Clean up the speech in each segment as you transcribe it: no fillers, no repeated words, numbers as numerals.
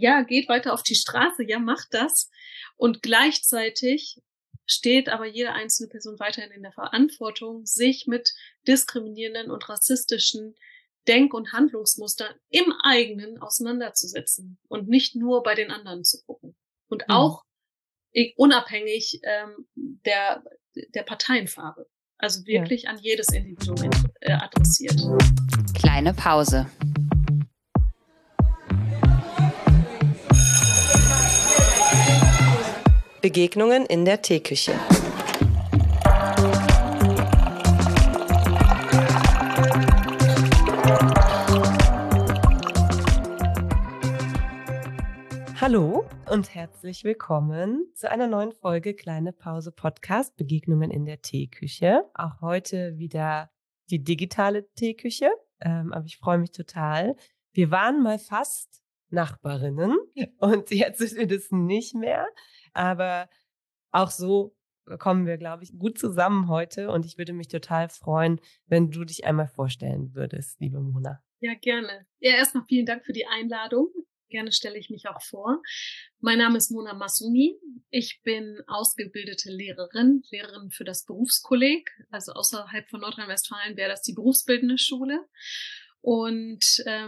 ja, geht weiter auf die Straße, ja, macht das. Und gleichzeitig steht aber jede einzelne Person weiterhin in der Verantwortung, sich mit diskriminierenden und rassistischen Denk- und Handlungsmustern im eigenen auseinanderzusetzen und nicht nur bei den anderen zu gucken. Und auch unabhängig der Parteienfarbe. Also wirklich an jedes Individuum adressiert. Kleine Pause. Begegnungen in der Teeküche. Hallo und herzlich willkommen zu einer neuen Folge Kleine Pause Podcast Begegnungen in der Teeküche. Auch heute wieder die digitale Teeküche, aber ich freue mich total. Wir waren mal fast Nachbarinnen und jetzt sind wir das nicht mehr, aber auch so kommen wir, glaube ich, gut zusammen heute und ich würde mich total freuen, wenn du dich einmal vorstellen würdest, liebe Mona. Ja, gerne. Ja, erstmal vielen Dank für die Einladung. Gerne stelle ich mich auch vor. Mein Name ist Mona Masumi. Ich bin ausgebildete Lehrerin für das Berufskolleg. Also außerhalb von Nordrhein-Westfalen wäre das die berufsbildende Schule. Und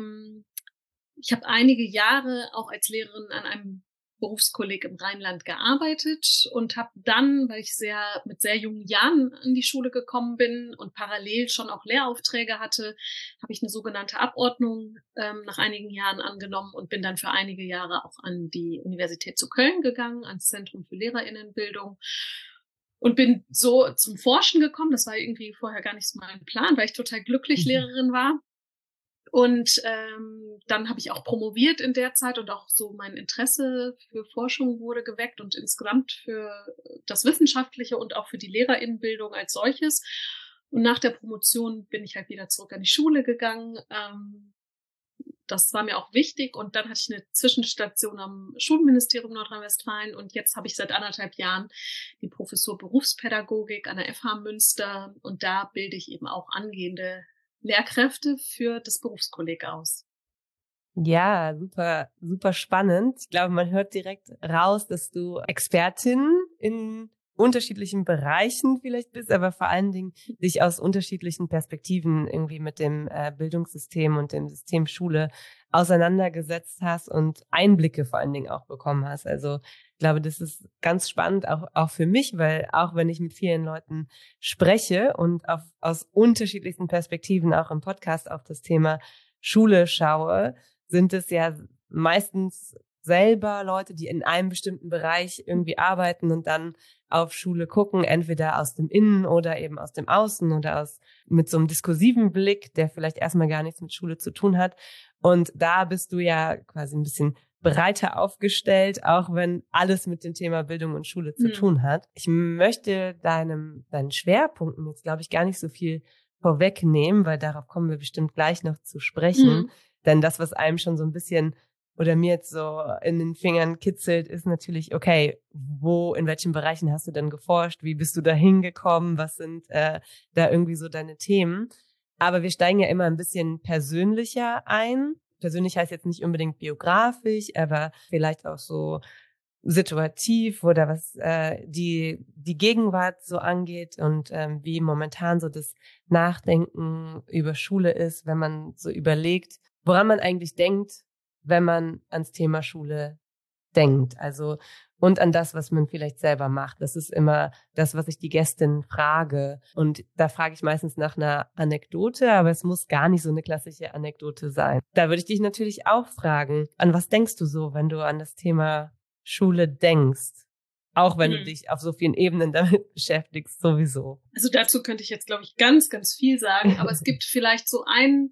ich habe einige Jahre auch als Lehrerin an einem Berufskolleg im Rheinland gearbeitet und habe dann, weil ich mit sehr jungen Jahren an die Schule gekommen bin und parallel schon auch Lehraufträge hatte, habe ich eine sogenannte Abordnung nach einigen Jahren angenommen und bin dann für einige Jahre auch an die Universität zu Köln gegangen, ans Zentrum für LehrerInnenbildung und bin so zum Forschen gekommen. Das war irgendwie vorher gar nicht so mein Plan, weil ich total glücklich Lehrerin war. Und dann habe ich auch promoviert in der Zeit und auch so mein Interesse für Forschung wurde geweckt und insgesamt für das Wissenschaftliche und auch für die LehrerInnenbildung als solches. Und nach der Promotion bin ich halt wieder zurück an die Schule gegangen. Das war mir auch wichtig und dann hatte ich eine Zwischenstation am Schulministerium Nordrhein-Westfalen und jetzt habe ich seit 1,5 Jahren die Professur Berufspädagogik an der FH Münster und da bilde ich eben auch angehende Lehrkräfte für das Berufskolleg aus. Ja, super, super spannend. Ich glaube, man hört direkt raus, dass du Expertin in unterschiedlichen Bereichen vielleicht bist, aber vor allen Dingen dich aus unterschiedlichen Perspektiven irgendwie mit dem Bildungssystem und dem System Schule auseinandergesetzt hast und Einblicke vor allen Dingen auch bekommen hast. Also ich glaube, das ist ganz spannend, auch für mich, weil auch wenn ich mit vielen Leuten spreche und aus unterschiedlichsten Perspektiven auch im Podcast auf das Thema Schule schaue, sind es ja meistens selber Leute, die in einem bestimmten Bereich irgendwie arbeiten und dann auf Schule gucken, entweder aus dem Innen oder eben aus dem Außen oder mit so einem diskursiven Blick, der vielleicht erstmal gar nichts mit Schule zu tun hat. Und da bist du ja quasi ein bisschen breiter aufgestellt, auch wenn alles mit dem Thema Bildung und Schule zu tun hat. Ich möchte deinen Schwerpunkten jetzt, glaube ich, gar nicht so viel vorwegnehmen, weil darauf kommen wir bestimmt gleich noch zu sprechen. Denn das, was einem schon so ein bisschen oder mir jetzt so in den Fingern kitzelt, ist natürlich, okay, in welchen Bereichen hast du denn geforscht? Wie bist du da hingekommen? Was sind da irgendwie so deine Themen? Aber wir steigen ja immer ein bisschen persönlicher ein. Persönlich heißt jetzt nicht unbedingt biografisch, aber vielleicht auch so situativ oder was die Gegenwart so angeht und wie momentan so das Nachdenken über Schule ist, wenn man so überlegt, woran man eigentlich denkt, wenn man ans Thema Schule denkt. Also und an das, was man vielleicht selber macht. Das ist immer das, was ich die Gästin frage. Und da frage ich meistens nach einer Anekdote, aber es muss gar nicht so eine klassische Anekdote sein. Da würde ich dich natürlich auch fragen, an was denkst du so, wenn du an das Thema Schule denkst? Auch wenn du dich auf so vielen Ebenen damit beschäftigst, sowieso. Also dazu könnte ich jetzt, glaube ich, ganz, ganz viel sagen, aber es gibt vielleicht so einen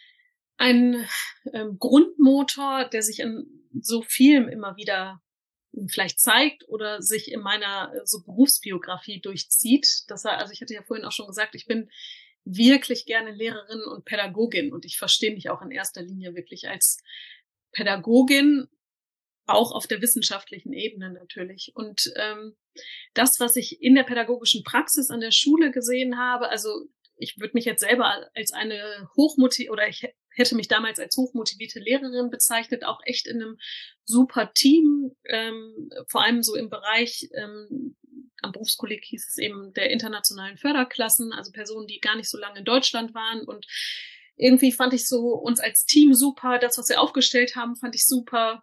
Grundmotor, der sich in so vielem immer wieder vielleicht zeigt oder sich in meiner so Berufsbiografie durchzieht. Also ich hatte ja vorhin auch schon gesagt, ich bin wirklich gerne Lehrerin und Pädagogin und ich verstehe mich auch in erster Linie wirklich als Pädagogin, auch auf der wissenschaftlichen Ebene natürlich. Und das, was ich in der pädagogischen Praxis an der Schule gesehen habe, also ich würde mich jetzt selber als eine ich hätte mich damals als hochmotivierte Lehrerin bezeichnet, auch echt in einem super Team, vor allem so im Bereich, am Berufskolleg hieß es eben der internationalen Förderklassen, also Personen, die gar nicht so lange in Deutschland waren, und irgendwie fand ich so uns als Team super, das, was wir aufgestellt haben, fand ich super,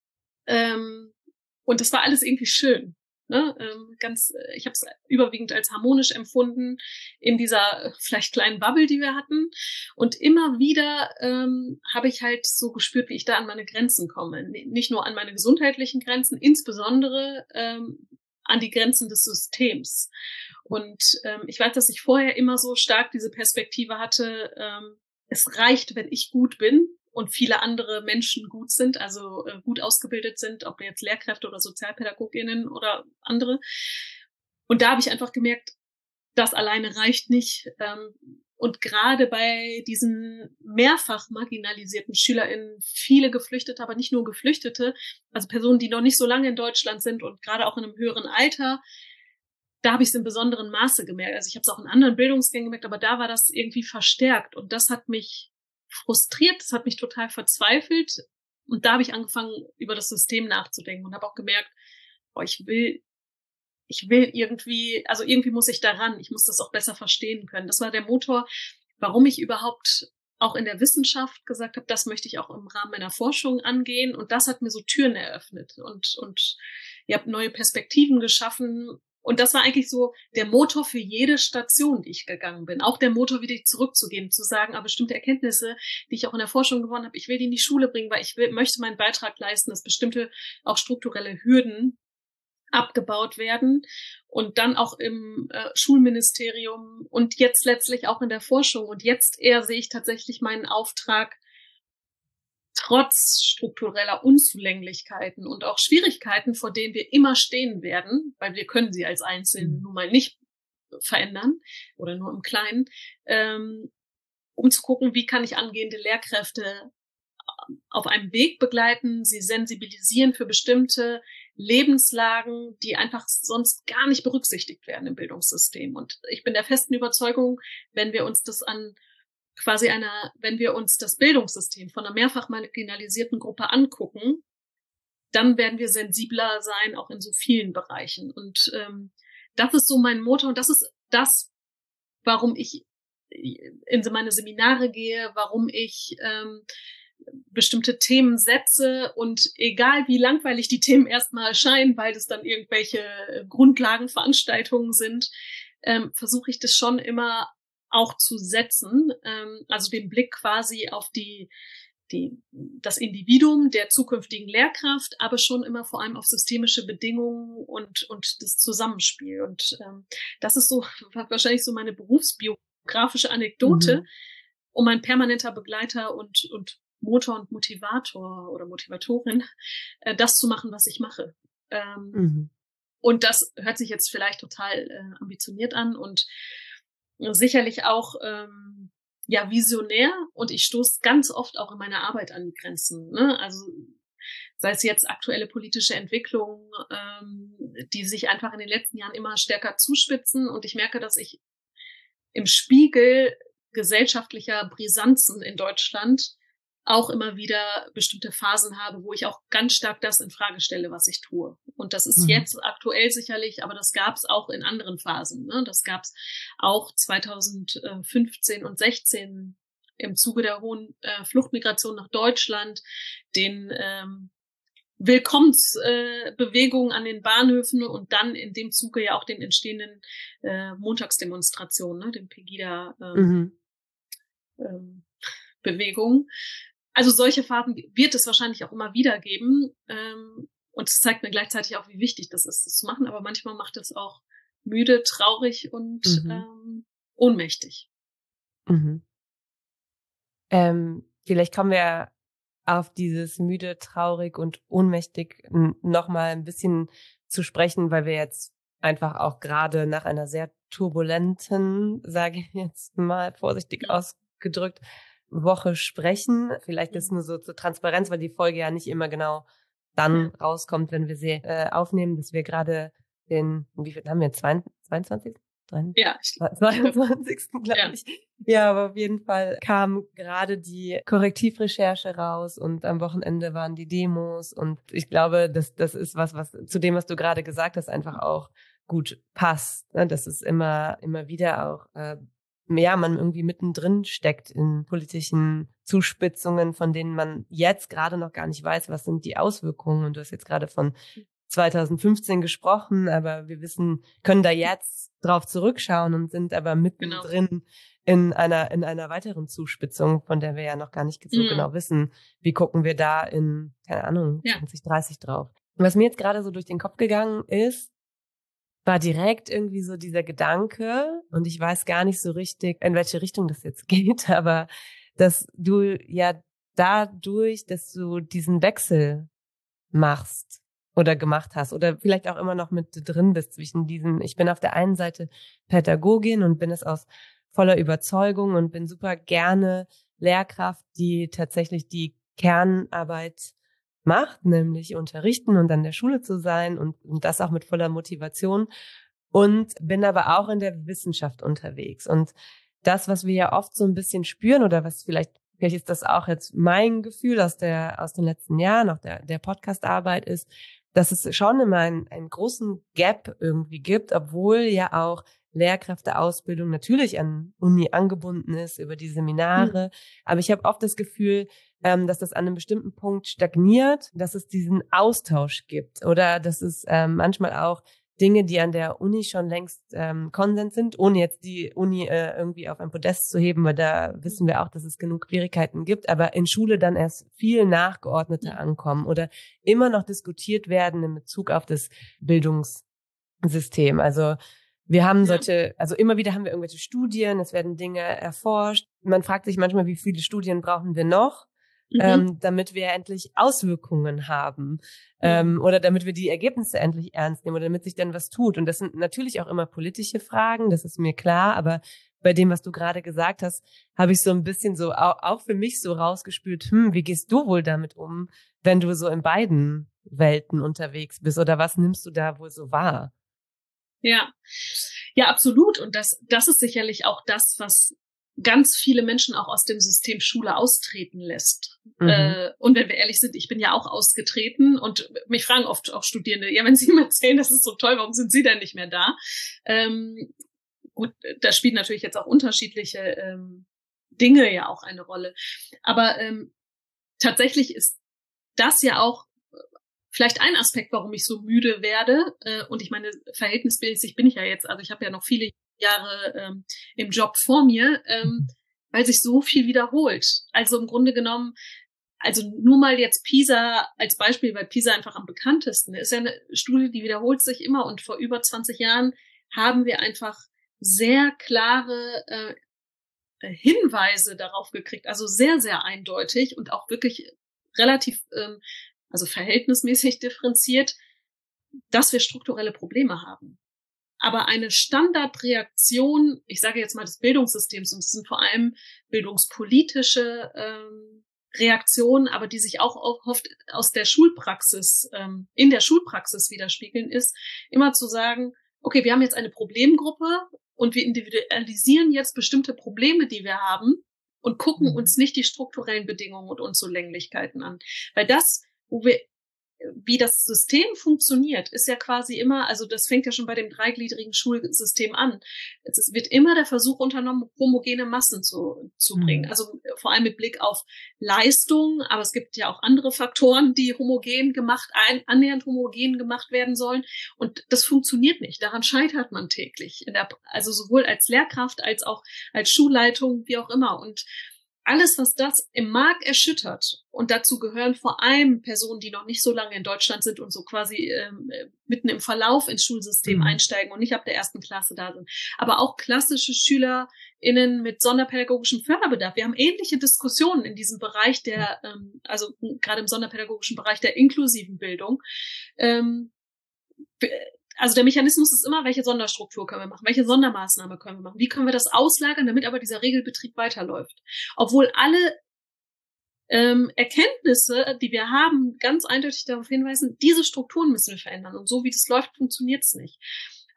und es war alles irgendwie schön. Ne, ich habe es überwiegend als harmonisch empfunden in dieser vielleicht kleinen Bubble, die wir hatten. Und immer wieder habe ich halt so gespürt, wie ich da an meine Grenzen komme. Nicht nur an meine gesundheitlichen Grenzen, insbesondere an die Grenzen des Systems. Und ich weiß, dass ich vorher immer so stark diese Perspektive hatte, es reicht, wenn ich gut bin und viele andere Menschen gut sind, also gut ausgebildet sind, ob jetzt Lehrkräfte oder SozialpädagogInnen oder andere. Und da habe ich einfach gemerkt, das alleine reicht nicht. Und gerade bei diesen mehrfach marginalisierten SchülerInnen, viele Geflüchtete, aber nicht nur Geflüchtete, also Personen, die noch nicht so lange in Deutschland sind und gerade auch in einem höheren Alter, da habe ich es in besonderem Maße gemerkt. Also ich habe es auch in anderen Bildungsgängen gemerkt, aber da war das irgendwie verstärkt. Und das hat mich frustriert, das hat mich total verzweifelt. Und da habe ich angefangen, über das System nachzudenken und habe auch gemerkt, ich will irgendwie, also irgendwie muss ich daran, ich muss das auch besser verstehen können. Das war der Motor, warum ich überhaupt auch in der Wissenschaft gesagt habe, das möchte ich auch im Rahmen meiner Forschung angehen. Und das hat mir so Türen eröffnet und ihr habt neue Perspektiven geschaffen. Und das war eigentlich so der Motor für jede Station, die ich gegangen bin. Auch der Motor, wieder zurückzugehen, zu sagen, aber bestimmte Erkenntnisse, die ich auch in der Forschung gewonnen habe, ich will die in die Schule bringen, weil möchte meinen Beitrag leisten, dass bestimmte auch strukturelle Hürden abgebaut werden, und dann auch im Schulministerium und jetzt letztlich auch in der Forschung. Und jetzt eher sehe ich tatsächlich meinen Auftrag, trotz struktureller Unzulänglichkeiten und auch Schwierigkeiten, vor denen wir immer stehen werden, weil wir können sie als Einzelne nun mal nicht verändern oder nur im Kleinen, um zu gucken, wie kann ich angehende Lehrkräfte auf einem Weg begleiten, sie sensibilisieren für bestimmte Lebenslagen, die einfach sonst gar nicht berücksichtigt werden im Bildungssystem. Und ich bin der festen Überzeugung, wenn wir uns das wenn wir uns das Bildungssystem von einer mehrfach marginalisierten Gruppe angucken, dann werden wir sensibler sein, auch in so vielen Bereichen. Und das ist so mein Motor, und das ist das, warum ich in meine Seminare gehe, warum ich bestimmte Themen setze, und egal wie langweilig die Themen erstmal erscheinen, weil es dann irgendwelche Grundlagenveranstaltungen sind, versuche ich das schon immer auch zu setzen, also den Blick quasi auf das Individuum der zukünftigen Lehrkraft, aber schon immer vor allem auf systemische Bedingungen und das Zusammenspiel. Und das ist so wahrscheinlich so meine berufsbiografische Anekdote, um ein permanenter Begleiter und Motor und Motivator oder Motivatorin, das zu machen, was ich mache. Und das hört sich jetzt vielleicht total ambitioniert an und sicherlich auch visionär, und ich stoße ganz oft auch in meiner Arbeit an die Grenzen. Ne? Also sei es jetzt aktuelle politische Entwicklungen, die sich einfach in den letzten Jahren immer stärker zuspitzen, und ich merke, dass ich im Spiegel gesellschaftlicher Brisanzen in Deutschland auch immer wieder bestimmte Phasen habe, wo ich auch ganz stark das in Frage stelle, was ich tue. Und das ist jetzt aktuell sicherlich, aber das gab es auch in anderen Phasen. Ne? Das gab es auch 2015 und 16 im Zuge der hohen Fluchtmigration nach Deutschland, den Willkommensbewegungen an den Bahnhöfen und dann in dem Zuge ja auch den entstehenden Montagsdemonstrationen, ne? Den Pegida-Bewegung. Also solche Phasen wird es wahrscheinlich auch immer wieder geben. Und es zeigt mir gleichzeitig auch, wie wichtig das ist, das zu machen. Aber manchmal macht es auch müde, traurig und ohnmächtig. Vielleicht kommen wir auf dieses müde, traurig und ohnmächtig noch mal ein bisschen zu sprechen, weil wir jetzt einfach auch gerade nach einer sehr turbulenten, sage ich jetzt mal vorsichtig ausgedrückt, Woche sprechen. Vielleicht ist nur so zur Transparenz, weil die Folge ja nicht immer genau dann rauskommt, wenn wir sie aufnehmen, dass wir gerade wie viel haben wir, 22. Ja, 22. glaube ich. Ja, aber auf jeden Fall kam gerade die Korrektivrecherche raus und am Wochenende waren die Demos und ich glaube, das ist was zu dem, was du gerade gesagt hast, einfach auch gut passt. Ne? Dass es immer wieder auch, man irgendwie mittendrin steckt in politischen Zuspitzungen, von denen man jetzt gerade noch gar nicht weiß, was sind die Auswirkungen. Und du hast jetzt gerade von 2015 gesprochen, aber wir können da jetzt drauf zurückschauen und sind aber mittendrin in einer weiteren Zuspitzung, von der wir ja noch gar nicht so genau wissen, wie gucken wir da in, keine Ahnung, 2030 drauf. Was mir jetzt gerade so durch den Kopf gegangen ist, war direkt irgendwie so dieser Gedanke, und ich weiß gar nicht so richtig, in welche Richtung das jetzt geht, aber dass du ja dadurch, dass du diesen Wechsel machst oder gemacht hast oder vielleicht auch immer noch mit drin bist zwischen diesen, ich bin auf der einen Seite Pädagogin und bin es aus voller Überzeugung und bin super gerne Lehrkraft, die tatsächlich die Kernarbeit macht, nämlich unterrichten und an der Schule zu sein und das auch mit voller Motivation, und bin aber auch in der Wissenschaft unterwegs. Und das, was wir ja oft so ein bisschen spüren oder was vielleicht ist das auch jetzt mein Gefühl aus den letzten Jahren, auch der Podcast-Arbeit ist, dass es schon immer einen großen Gap irgendwie gibt, obwohl ja auch Lehrkräfteausbildung natürlich an Uni angebunden ist über die Seminare. Aber ich habe oft das Gefühl, dass das an einem bestimmten Punkt stagniert, dass es diesen Austausch gibt oder dass es manchmal auch Dinge, die an der Uni schon längst Konsens sind, ohne jetzt die Uni irgendwie auf ein Podest zu heben, weil da wissen wir auch, dass es genug Schwierigkeiten gibt, aber in Schule dann erst viel nachgeordneter ankommen oder immer noch diskutiert werden in Bezug auf das Bildungssystem. Also wir haben also immer wieder haben wir irgendwelche Studien, es werden Dinge erforscht. Man fragt sich manchmal, wie viele Studien brauchen wir noch, damit wir endlich Auswirkungen haben, oder damit wir die Ergebnisse endlich ernst nehmen oder damit sich dann was tut. Und das sind natürlich auch immer politische Fragen, das ist mir klar, aber bei dem, was du gerade gesagt hast, habe ich so ein bisschen so auch für mich so rausgespürt, wie gehst du wohl damit um, wenn du so in beiden Welten unterwegs bist, oder was nimmst du da wohl so wahr? Ja, absolut. Und das ist sicherlich auch das, was ganz viele Menschen auch aus dem System Schule austreten lässt. Und wenn wir ehrlich sind, ich bin ja auch ausgetreten und mich fragen oft auch Studierende, ja, wenn sie mir erzählen, das ist so toll, warum sind sie denn nicht mehr da? Gut, da spielen natürlich jetzt auch unterschiedliche Dinge ja auch eine Rolle. Aber tatsächlich ist das ja auch vielleicht ein Aspekt, warum ich so müde werde. Und ich meine, verhältnismäßig bin ich ja jetzt, also ich habe ja noch viele Jahre im Job vor mir, weil sich so viel wiederholt. Also im Grunde genommen, also nur mal jetzt PISA als Beispiel, weil PISA einfach am bekanntesten ist, ja eine Studie, die wiederholt sich immer, und vor über 20 Jahren haben wir einfach sehr klare Hinweise darauf gekriegt, also sehr, sehr eindeutig und auch wirklich relativ also verhältnismäßig differenziert, dass wir strukturelle Probleme haben. Aber eine Standardreaktion, ich sage jetzt mal des Bildungssystems, und es sind vor allem bildungspolitische Reaktionen, aber die sich auch oft aus der Schulpraxis, in der Schulpraxis widerspiegeln, ist immer zu sagen, okay, wir haben jetzt eine Problemgruppe und wir individualisieren jetzt bestimmte Probleme, die wir haben, und gucken uns nicht die strukturellen Bedingungen und Unzulänglichkeiten an. Weil das, wie das System funktioniert, ist ja quasi immer, also das fängt ja schon bei dem dreigliedrigen Schulsystem an. Es wird immer der Versuch unternommen, homogene Massen zu bringen. Also vor allem mit Blick auf Leistung, aber es gibt ja auch andere Faktoren, die annähernd homogen gemacht werden sollen. Und das funktioniert nicht. Daran scheitert man täglich. Also sowohl als Lehrkraft als auch als Schulleitung, wie auch immer. Und alles, was das im Markt erschüttert, und dazu gehören vor allem Personen, die noch nicht so lange in Deutschland sind und so quasi mitten im Verlauf ins Schulsystem einsteigen und nicht ab der 1. Klasse da sind, aber auch klassische SchülerInnen mit sonderpädagogischem Förderbedarf. Wir haben ähnliche Diskussionen in diesem Bereich also gerade im sonderpädagogischen Bereich der inklusiven Bildung. Also der Mechanismus ist immer, welche Sonderstruktur können wir machen, welche Sondermaßnahme können wir machen, wie können wir das auslagern, damit aber dieser Regelbetrieb weiterläuft. Obwohl alle Erkenntnisse, die wir haben, ganz eindeutig darauf hinweisen, diese Strukturen müssen wir verändern. Und so wie das läuft, funktioniert es nicht.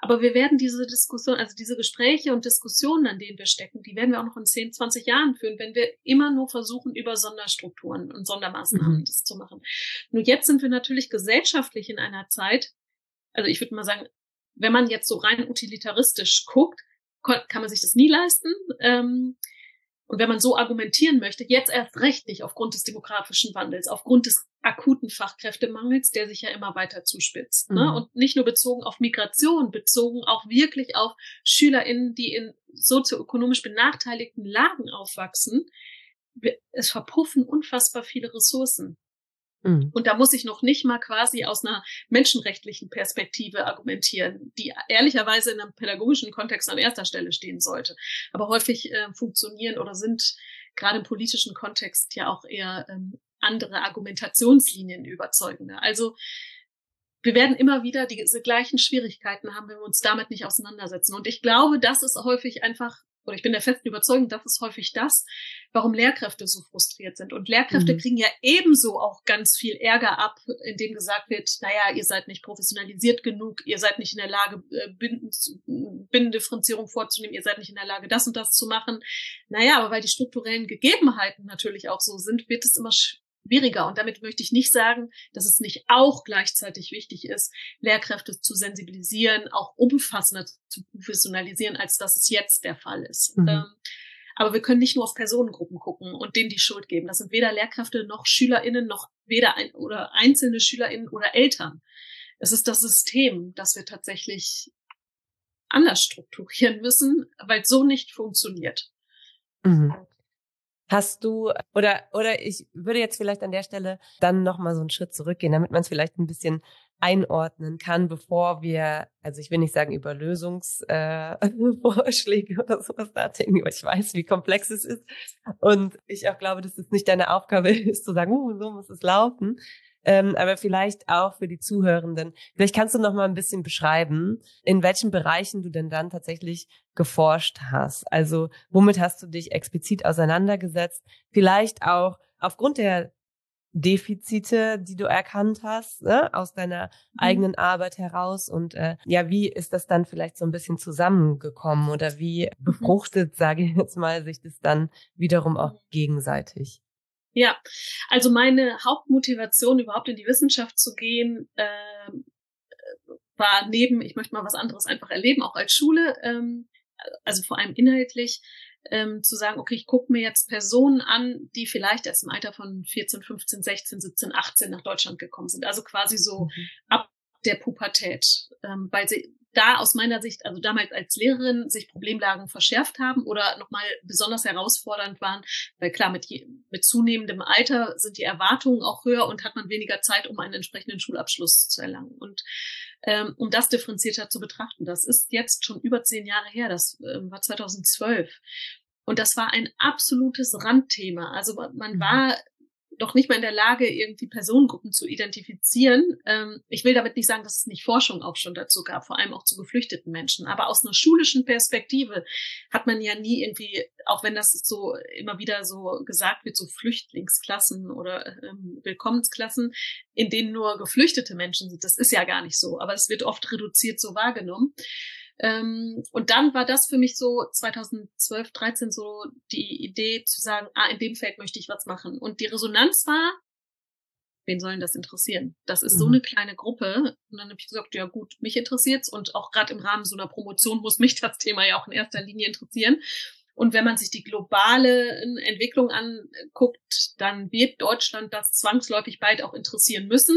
Aber wir werden diese Diskussion, also diese Gespräche und Diskussionen, an denen wir stecken, die werden wir auch noch in 10, 20 Jahren führen, wenn wir immer nur versuchen, über Sonderstrukturen und Sondermaßnahmen das zu machen. Nur jetzt sind wir natürlich gesellschaftlich in einer Zeit, also ich würde mal sagen, wenn man jetzt so rein utilitaristisch guckt, kann man sich das nie leisten. Und wenn man so argumentieren möchte, jetzt erst recht nicht aufgrund des demografischen Wandels, aufgrund des akuten Fachkräftemangels, der sich ja immer weiter zuspitzt. Ne? Und nicht nur bezogen auf Migration, bezogen auch wirklich auf SchülerInnen, die in sozioökonomisch benachteiligten Lagen aufwachsen. Es verpuffen unfassbar viele Ressourcen. Und da muss ich noch nicht mal quasi aus einer menschenrechtlichen Perspektive argumentieren, die ehrlicherweise in einem pädagogischen Kontext an erster Stelle stehen sollte. Aber häufig funktionieren oder sind gerade im politischen Kontext ja auch eher andere Argumentationslinien überzeugender. Also wir werden immer wieder diese gleichen Schwierigkeiten haben, wenn wir uns damit nicht auseinandersetzen. Und ich glaube, das ist häufig einfach, oder ich bin der festen Überzeugung, das ist häufig das, warum Lehrkräfte so frustriert sind. Und Lehrkräfte kriegen ja ebenso auch ganz viel Ärger ab, indem gesagt wird, naja, ihr seid nicht professionalisiert genug, ihr seid nicht in der Lage, Binnendifferenzierung vorzunehmen, ihr seid nicht in der Lage, das und das zu machen. Naja, aber weil die strukturellen Gegebenheiten natürlich auch so sind, wird es immer schwieriger. Und damit möchte ich nicht sagen, dass es nicht auch gleichzeitig wichtig ist, Lehrkräfte zu sensibilisieren, auch umfassender zu professionalisieren, als dass es jetzt der Fall ist. Aber wir können nicht nur auf Personengruppen gucken und denen die Schuld geben. Das sind weder Lehrkräfte noch SchülerInnen, noch weder oder einzelne SchülerInnen oder Eltern. Es ist das System, das wir tatsächlich anders strukturieren müssen, weil es so nicht funktioniert. Hast du, oder ich würde jetzt vielleicht an der Stelle dann nochmal so einen Schritt zurückgehen, damit man es vielleicht ein bisschen einordnen kann, bevor wir, also ich will nicht sagen über Lösungsvorschläge oder sowas nachdenken, weil ich weiß, wie komplex es ist. Und ich auch glaube, dass es nicht deine Aufgabe ist, zu sagen, so muss es laufen. Aber vielleicht auch für die Zuhörenden. Vielleicht kannst du noch mal ein bisschen beschreiben, in welchen Bereichen du denn dann tatsächlich geforscht hast. Also womit hast du dich explizit auseinandergesetzt? Vielleicht auch aufgrund der Defizite, die du erkannt hast, ne, aus deiner eigenen Arbeit heraus. Und ja, wie ist das dann vielleicht so ein bisschen zusammengekommen oder wie befruchtet, sage ich jetzt mal, sich das dann wiederum auch gegenseitig? Ja, also meine Hauptmotivation, überhaupt in die Wissenschaft zu gehen, war neben, ich möchte mal was anderes einfach erleben, auch als Schule, also vor allem inhaltlich, zu sagen, okay, ich gucke mir jetzt Personen an, die vielleicht erst im Alter von 14, 15, 16, 17, 18 nach Deutschland gekommen sind. Also quasi so ab der Pubertät, weil sie da aus meiner Sicht, also damals als Lehrerin, sich Problemlagen verschärft haben oder nochmal besonders herausfordernd waren, weil klar, mit zunehmendem Alter sind die Erwartungen auch höher und hat man weniger Zeit, um einen entsprechenden Schulabschluss zu erlangen. Und um das differenzierter zu betrachten, das ist jetzt schon über 10 Jahre her, das war 2012. Und das war ein absolutes Randthema. Also man war doch nicht mal in der Lage, irgendwie Personengruppen zu identifizieren. Ich will damit nicht sagen, dass es nicht Forschung auch schon dazu gab, vor allem auch zu geflüchteten Menschen. Aber aus einer schulischen Perspektive hat man ja nie irgendwie, auch wenn das so immer wieder so gesagt wird, so Flüchtlingsklassen oder Willkommensklassen, in denen nur geflüchtete Menschen sind. Das ist ja gar nicht so, aber es wird oft reduziert so wahrgenommen. Und dann war das für mich so 2012, 13 so die Idee zu sagen, in dem Feld möchte ich was machen. Und die Resonanz war, wen sollen das interessieren? Das ist so eine kleine Gruppe. Und dann habe ich gesagt, ja gut, mich interessiert's. Und auch gerade im Rahmen so einer Promotion muss mich das Thema ja auch in erster Linie interessieren. Und wenn man sich die globale Entwicklung anguckt, dann wird Deutschland das zwangsläufig bald auch interessieren müssen.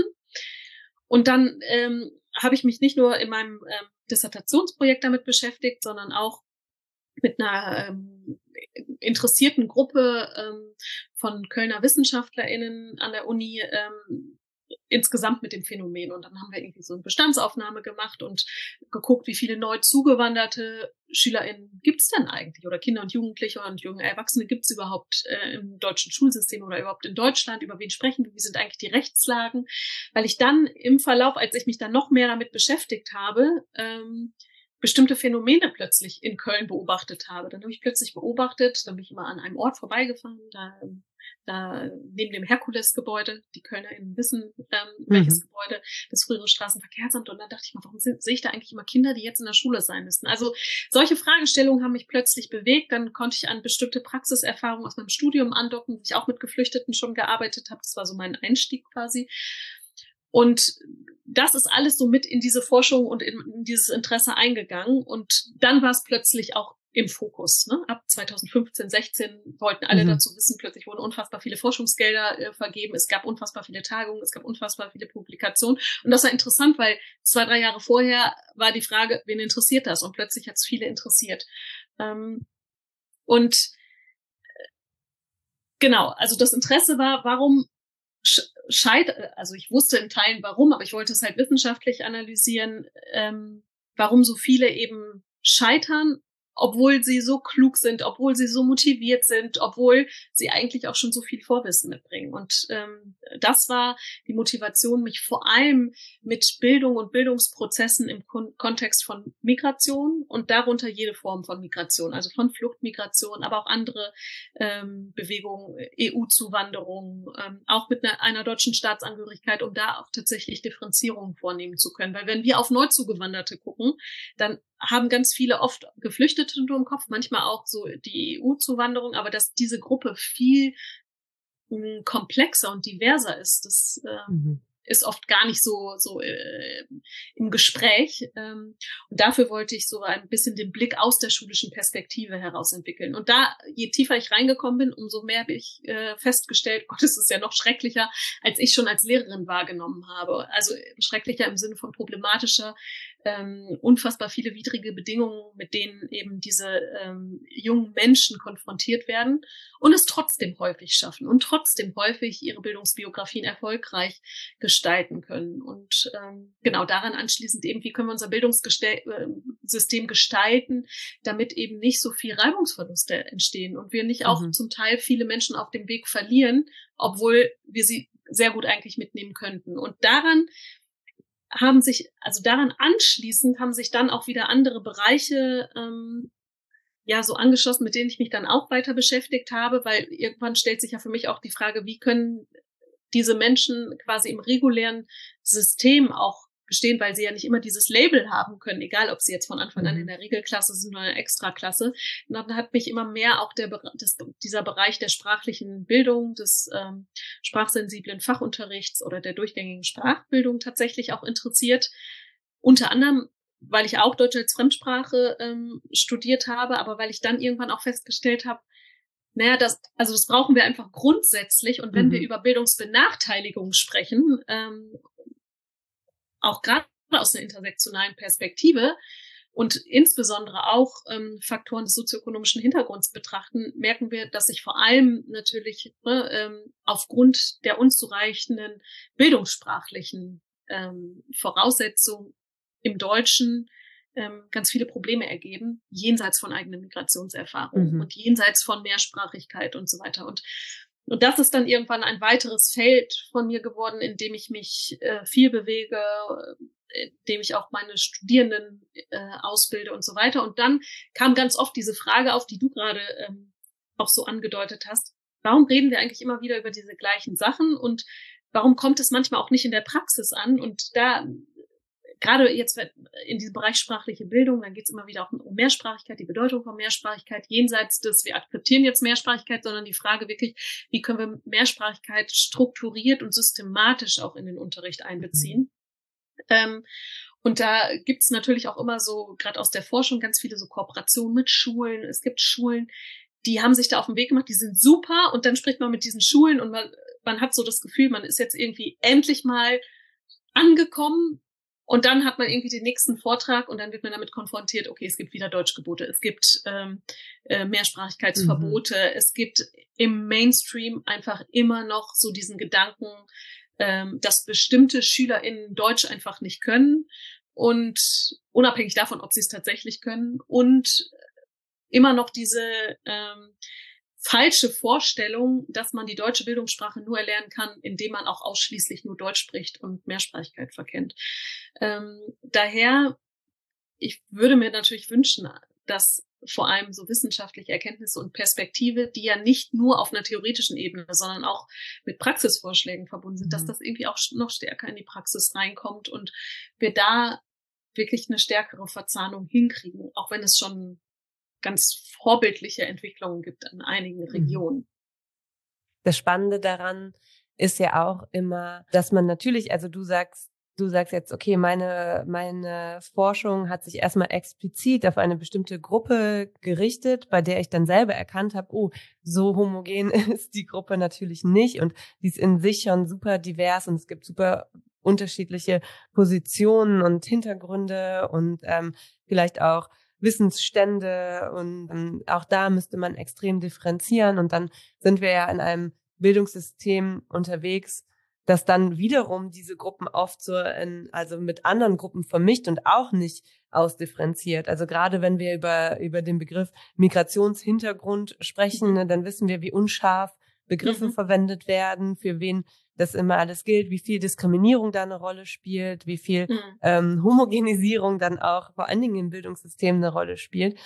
Und dann habe ich mich nicht nur in meinem Dissertationsprojekt damit beschäftigt, sondern auch mit einer interessierten Gruppe von Kölner WissenschaftlerInnen an der Uni insgesamt mit dem Phänomen. Und dann haben wir irgendwie so eine Bestandsaufnahme gemacht und geguckt, wie viele neu zugewanderte SchülerInnen gibt es denn eigentlich? Oder Kinder und Jugendliche und junge Erwachsene gibt es überhaupt im deutschen Schulsystem oder überhaupt in Deutschland? Über wen sprechen wir? Wie sind eigentlich die Rechtslagen? Weil ich dann im Verlauf, als ich mich dann noch mehr damit beschäftigt habe, bestimmte Phänomene plötzlich in Köln beobachtet habe. Dann habe ich plötzlich beobachtet, dann bin ich immer an einem Ort vorbeigefahren, da neben dem Herkules-Gebäude, die KölnerInnen wissen, welches Gebäude, das frühere Straßenverkehrsamt. Und dann dachte ich mal, warum sehe ich da eigentlich immer Kinder, die jetzt in der Schule sein müssten? Also solche Fragestellungen haben mich plötzlich bewegt. Dann konnte ich an bestimmte Praxiserfahrungen aus meinem Studium andocken, wo ich auch mit Geflüchteten schon gearbeitet habe. Das war so mein Einstieg quasi. Und das ist alles so mit in diese Forschung und in dieses Interesse eingegangen. Und dann war es plötzlich auch im Fokus. Ne? Ab 2015, 16 wollten alle dazu wissen, plötzlich wurden unfassbar viele Forschungsgelder vergeben. Es gab unfassbar viele Tagungen, es gab unfassbar viele Publikationen. Und das war interessant, weil 2, 3 Jahre vorher war die Frage, wen interessiert das? Und plötzlich hat es viele interessiert. Und genau, also das Interesse war, warum also ich wusste in Teilen warum, aber ich wollte es halt wissenschaftlich analysieren, warum so viele eben scheitern, obwohl sie so klug sind, obwohl sie so motiviert sind, obwohl sie eigentlich auch schon so viel Vorwissen mitbringen. Und das war die Motivation, mich vor allem mit Bildung und Bildungsprozessen im Kontext von Migration und darunter jede Form von Migration, also von Fluchtmigration, aber auch andere Bewegungen, EU-Zuwanderung, auch mit einer deutschen Staatsangehörigkeit, um da auch tatsächlich Differenzierungen vornehmen zu können. Weil wenn wir auf Neuzugewanderte gucken, dann haben ganz viele oft Geflüchtete nur im Kopf, manchmal auch so die EU-Zuwanderung, aber dass diese Gruppe viel komplexer und diverser ist, das ist oft gar nicht so im Gespräch. Und dafür wollte ich so ein bisschen den Blick aus der schulischen Perspektive heraus entwickeln. Und da, je tiefer ich reingekommen bin, umso mehr habe ich festgestellt, Gott, es ist ja noch schrecklicher, als ich schon als Lehrerin wahrgenommen habe. Also schrecklicher im Sinne von problematischer, unfassbar viele widrige Bedingungen, mit denen eben diese jungen Menschen konfrontiert werden und es trotzdem häufig schaffen und trotzdem häufig ihre Bildungsbiografien erfolgreich gestalten können. Und genau daran anschließend eben, wie können wir unser Bildungssystem gestalten, damit eben nicht so viel Reibungsverluste entstehen und wir nicht auch zum Teil viele Menschen auf dem Weg verlieren, obwohl wir sie sehr gut eigentlich mitnehmen könnten. Und daran anschließend haben sich dann auch wieder andere Bereiche so angeschlossen, mit denen ich mich dann auch weiter beschäftigt habe, weil irgendwann stellt sich ja für mich auch die Frage, wie können diese Menschen quasi im regulären System auch bestehen, weil sie ja nicht immer dieses Label haben können, egal ob sie jetzt von Anfang an in der Regelklasse sind oder in der Extraklasse. Und dann hat mich immer mehr auch dieser Bereich der sprachlichen Bildung, des sprachsensiblen Fachunterrichts oder der durchgängigen Sprachbildung tatsächlich auch interessiert. Unter anderem, weil ich auch Deutsch als Fremdsprache studiert habe, aber weil ich dann irgendwann auch festgestellt habe, das brauchen wir einfach grundsätzlich. Und wenn wir über Bildungsbenachteiligung sprechen, auch gerade aus einer intersektionalen Perspektive und insbesondere auch Faktoren des sozioökonomischen Hintergrunds betrachten, merken wir, dass sich vor allem natürlich aufgrund der unzureichenden bildungssprachlichen Voraussetzungen im Deutschen ganz viele Probleme ergeben, jenseits von eigenen Migrationserfahrungen und jenseits von Mehrsprachigkeit und so weiter. Und das ist dann irgendwann ein weiteres Feld von mir geworden, in dem ich mich viel bewege, in dem ich auch meine Studierenden ausbilde und so weiter. Und dann kam ganz oft diese Frage auf, die du gerade auch so angedeutet hast. Warum reden wir eigentlich immer wieder über diese gleichen Sachen und warum kommt es manchmal auch nicht in der Praxis an? Und da gerade jetzt in diesem Bereich sprachliche Bildung, dann geht es immer wieder auch um Mehrsprachigkeit, die Bedeutung von Mehrsprachigkeit, jenseits des, wir akzeptieren jetzt Mehrsprachigkeit, sondern die Frage wirklich, wie können wir Mehrsprachigkeit strukturiert und systematisch auch in den Unterricht einbeziehen. Und da gibt's natürlich auch immer so, gerade aus der Forschung, ganz viele so Kooperationen mit Schulen. Es gibt Schulen, die haben sich da auf den Weg gemacht, die sind super und dann spricht man mit diesen Schulen und man hat so das Gefühl, man ist jetzt irgendwie endlich mal angekommen. Und dann hat man irgendwie den nächsten Vortrag und dann wird man damit konfrontiert, okay, es gibt wieder Deutschgebote, es gibt Mehrsprachigkeitsverbote, es gibt im Mainstream einfach immer noch so diesen Gedanken, dass bestimmte SchülerInnen Deutsch einfach nicht können und unabhängig davon, ob sie es tatsächlich können und immer noch diese falsche Vorstellung, dass man die deutsche Bildungssprache nur erlernen kann, indem man auch ausschließlich nur Deutsch spricht und Mehrsprachigkeit verkennt. Daher ich würde mir natürlich wünschen, dass vor allem so wissenschaftliche Erkenntnisse und Perspektive, die ja nicht nur auf einer theoretischen Ebene, sondern auch mit Praxisvorschlägen verbunden sind, dass das irgendwie auch noch stärker in die Praxis reinkommt und wir da wirklich eine stärkere Verzahnung hinkriegen, auch wenn es schon ganz vorbildliche Entwicklungen gibt in einigen Regionen. Das Spannende daran ist ja auch immer, dass man natürlich, also du sagst jetzt, okay, meine Forschung hat sich erstmal explizit auf eine bestimmte Gruppe gerichtet, bei der ich dann selber erkannt habe, oh, so homogen ist die Gruppe natürlich nicht und die ist in sich schon super divers und es gibt super unterschiedliche Positionen und Hintergründe und vielleicht auch Wissensstände und auch da müsste man extrem differenzieren und dann sind wir ja in einem Bildungssystem unterwegs, das dann wiederum diese Gruppen oft also mit anderen Gruppen vermischt und auch nicht ausdifferenziert. Also gerade wenn wir über den Begriff Migrationshintergrund sprechen, ne, dann wissen wir, wie unscharf Begriffe verwendet werden, für wen das immer alles gilt, wie viel Diskriminierung da eine Rolle spielt, wie viel Homogenisierung dann auch vor allen Dingen im Bildungssystem eine Rolle spielt.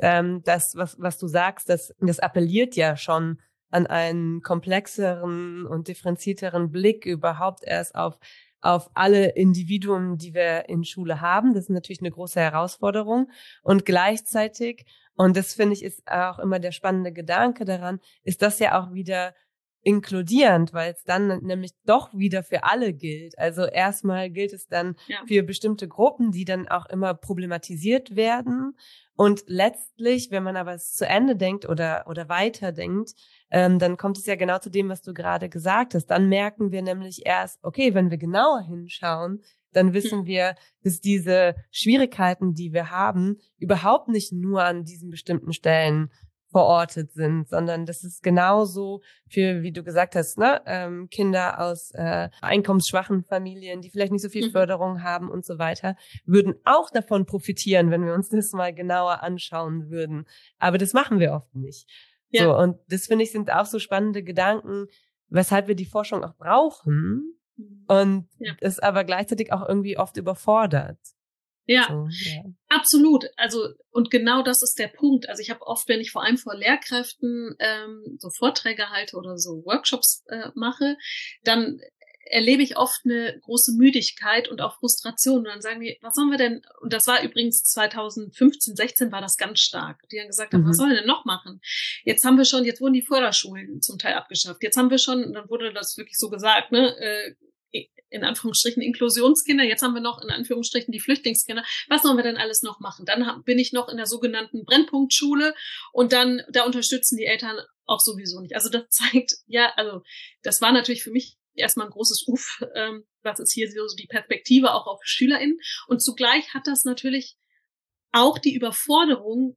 Das, was du sagst, das appelliert ja schon an einen komplexeren und differenzierteren Blick überhaupt erst auf alle Individuen, die wir in Schule haben. Das ist natürlich eine große Herausforderung. Und gleichzeitig, und das finde ich ist auch immer der spannende Gedanke daran, ist das ja auch wieder inkludierend, weil es dann nämlich doch wieder für alle gilt. Also erstmal gilt es dann für bestimmte Gruppen, die dann auch immer problematisiert werden. Und letztlich, wenn man aber es zu Ende denkt oder weiterdenkt, dann kommt es ja genau zu dem, was du gerade gesagt hast. Dann merken wir nämlich erst, okay, wenn wir genauer hinschauen, dann wissen wir, dass diese Schwierigkeiten, die wir haben, überhaupt nicht nur an diesen bestimmten Stellen verortet sind, sondern das ist genauso für, wie du gesagt hast, ne, Kinder aus einkommensschwachen Familien, die vielleicht nicht so viel Förderung haben und so weiter, würden auch davon profitieren, wenn wir uns das mal genauer anschauen würden. Aber das machen wir oft nicht. Ja. So, und das finde ich sind auch so spannende Gedanken, weshalb wir die Forschung auch brauchen und es aber gleichzeitig auch irgendwie oft überfordert. Ja, so, absolut. Also, und genau das ist der Punkt. Also ich habe oft, wenn ich vor allem vor Lehrkräften so Vorträge halte oder so Workshops mache, dann erlebe ich oft eine große Müdigkeit und auch Frustration. Und dann sagen die, was sollen wir denn, und das war übrigens 2015, 16 war das ganz stark. Die haben gesagt, was sollen wir denn noch machen? Jetzt wurden die Förderschulen zum Teil abgeschafft. Jetzt haben wir schon, und dann wurde das wirklich so gesagt, ne, in Anführungsstrichen Inklusionskinder, jetzt haben wir noch in Anführungsstrichen die Flüchtlingskinder. Was sollen wir denn alles noch machen? Dann bin ich noch in der sogenannten Brennpunktschule und dann, da unterstützen die Eltern auch sowieso nicht. Also das zeigt, das war natürlich für mich erstmal ein großes was ist hier so die Perspektive auch auf SchülerInnen. Und zugleich hat das natürlich auch die Überforderung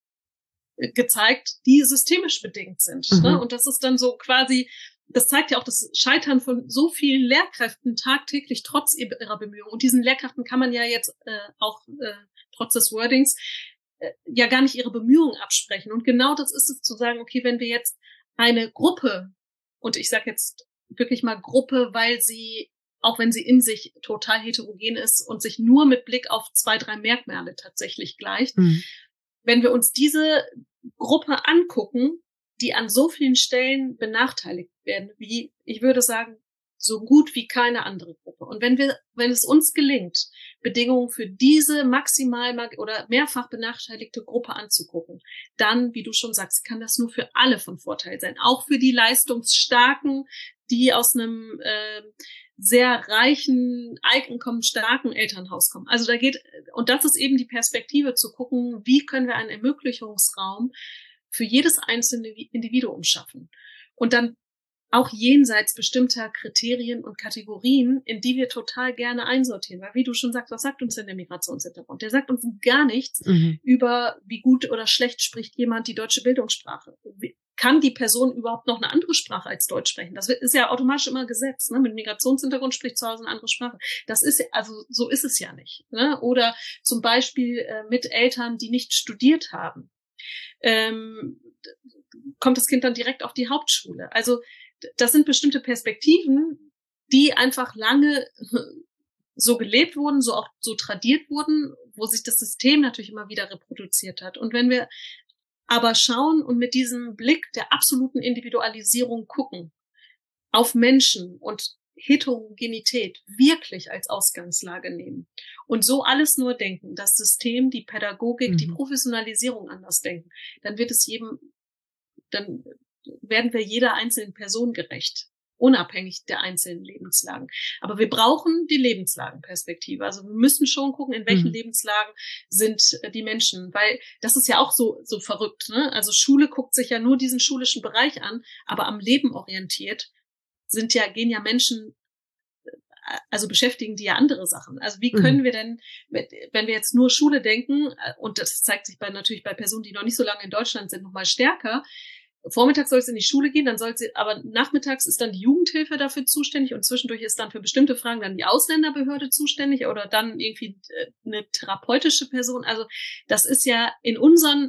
gezeigt, die systemisch bedingt sind. Ne? Und das ist dann so quasi, das zeigt ja auch das Scheitern von so vielen Lehrkräften tagtäglich trotz ihrer Bemühungen. Und diesen Lehrkräften kann man ja jetzt trotz des Wordings ja gar nicht ihre Bemühungen absprechen. Und genau das ist es zu sagen, okay, wenn wir jetzt eine Gruppe, und ich sage jetzt wirklich mal Gruppe, weil sie, auch wenn sie in sich total heterogen ist und sich nur mit Blick auf 2, 3 Merkmale tatsächlich gleicht, wenn wir uns diese Gruppe angucken, die an so vielen Stellen benachteiligt werden, wie, ich würde sagen, so gut wie keine andere Gruppe. Und wenn es uns gelingt, Bedingungen für diese maximal oder mehrfach benachteiligte Gruppe anzugucken, dann, wie du schon sagst, kann das nur für alle von Vorteil sein. Auch für die Leistungsstarken, die aus einem sehr reichen, einkommensstarken Elternhaus kommen. Also und das ist eben die Perspektive zu gucken, wie können wir einen Ermöglichungsraum für jedes einzelne Individuum schaffen. Und dann auch jenseits bestimmter Kriterien und Kategorien, in die wir total gerne einsortieren. Weil wie du schon sagst, was sagt uns denn der Migrationshintergrund? Der sagt uns gar nichts über, wie gut oder schlecht spricht jemand die deutsche Bildungssprache. Kann die Person überhaupt noch eine andere Sprache als Deutsch sprechen? Das ist ja automatisch immer Gesetz. Ne? Mit Migrationshintergrund spricht zu Hause eine andere Sprache. So ist es ja nicht. Ne? Oder zum Beispiel mit Eltern, die nicht studiert haben, kommt das Kind dann direkt auf die Hauptschule. Also das sind bestimmte Perspektiven, die einfach lange so gelebt wurden, so auch so tradiert wurden, wo sich das System natürlich immer wieder reproduziert hat. Und wenn wir aber schauen und mit diesem Blick der absoluten Individualisierung gucken auf Menschen und Heterogenität wirklich als Ausgangslage nehmen und so alles nur denken, das System, die Pädagogik, die Professionalisierung anders denken, dann werden wir jeder einzelnen Person gerecht, unabhängig der einzelnen Lebenslagen. Aber wir brauchen die Lebenslagenperspektive. Also wir müssen schon gucken, in welchen Lebenslagen sind die Menschen, weil das ist ja auch so verrückt, ne? Also Schule guckt sich ja nur diesen schulischen Bereich an, aber am Leben orientiert gehen ja Menschen, also beschäftigen die ja andere Sachen. Also wie können wir denn, wenn wir jetzt nur Schule denken, und das zeigt sich natürlich bei Personen, die noch nicht so lange in Deutschland sind, noch mal stärker. Vormittags soll es in die Schule gehen, aber nachmittags ist dann die Jugendhilfe dafür zuständig und zwischendurch ist dann für bestimmte Fragen dann die Ausländerbehörde zuständig oder dann irgendwie eine therapeutische Person. Also das ist ja in unseren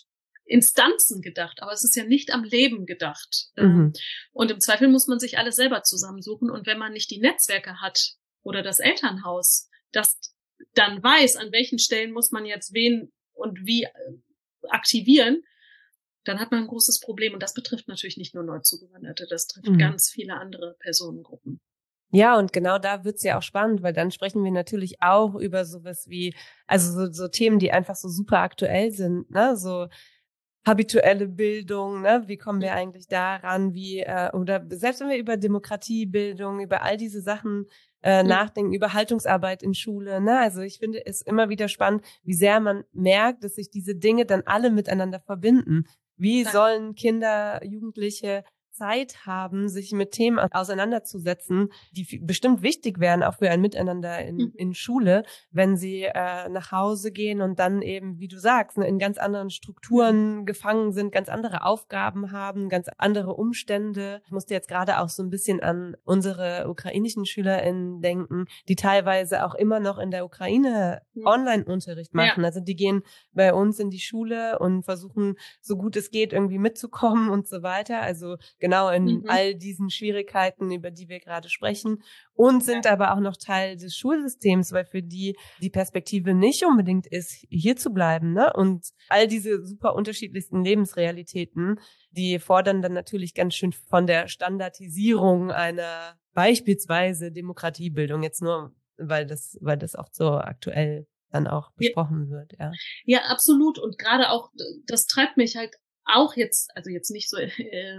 Instanzen gedacht, aber es ist ja nicht am Leben gedacht. Und im Zweifel muss man sich alles selber zusammensuchen. Und wenn man nicht die Netzwerke hat oder das Elternhaus, das dann weiß, an welchen Stellen muss man jetzt wen und wie aktivieren, dann hat man ein großes Problem. Und das betrifft natürlich nicht nur Neuzugewanderte, das trifft ganz viele andere Personengruppen. Ja, und genau da wird's ja auch spannend, weil dann sprechen wir natürlich auch über sowas wie, also so Themen, die einfach so super aktuell sind, ne, so habituelle Bildung, ne? Wie kommen wir eigentlich daran, oder selbst wenn wir über Demokratiebildung, über all diese Sachen nachdenken, über Haltungsarbeit in Schule, ne? Also ich finde es immer wieder spannend, wie sehr man merkt, dass sich diese Dinge dann alle miteinander verbinden. Wie sollen Kinder, Jugendliche Zeit haben, sich mit Themen auseinanderzusetzen, die bestimmt wichtig wären, auch für ein Miteinander in Schule, wenn sie nach Hause gehen und dann eben, wie du sagst, in ganz anderen Strukturen gefangen sind, ganz andere Aufgaben haben, ganz andere Umstände. Ich musste jetzt gerade auch so ein bisschen an unsere ukrainischen SchülerInnen denken, die teilweise auch immer noch in der Ukraine Online-Unterricht machen. Also die gehen bei uns in die Schule und versuchen, so gut es geht, irgendwie mitzukommen und so weiter. Also genau in all diesen Schwierigkeiten, über die wir gerade sprechen, und sind aber auch noch Teil des Schulsystems, weil für die Perspektive nicht unbedingt ist, hier zu bleiben, ne? Und all diese super unterschiedlichsten Lebensrealitäten, die fordern dann natürlich ganz schön von der Standardisierung einer beispielsweise Demokratiebildung, jetzt nur, weil das oft so aktuell dann auch besprochen wird, ja. Ja, absolut. Und gerade auch, das treibt mich halt auch jetzt, also jetzt nicht so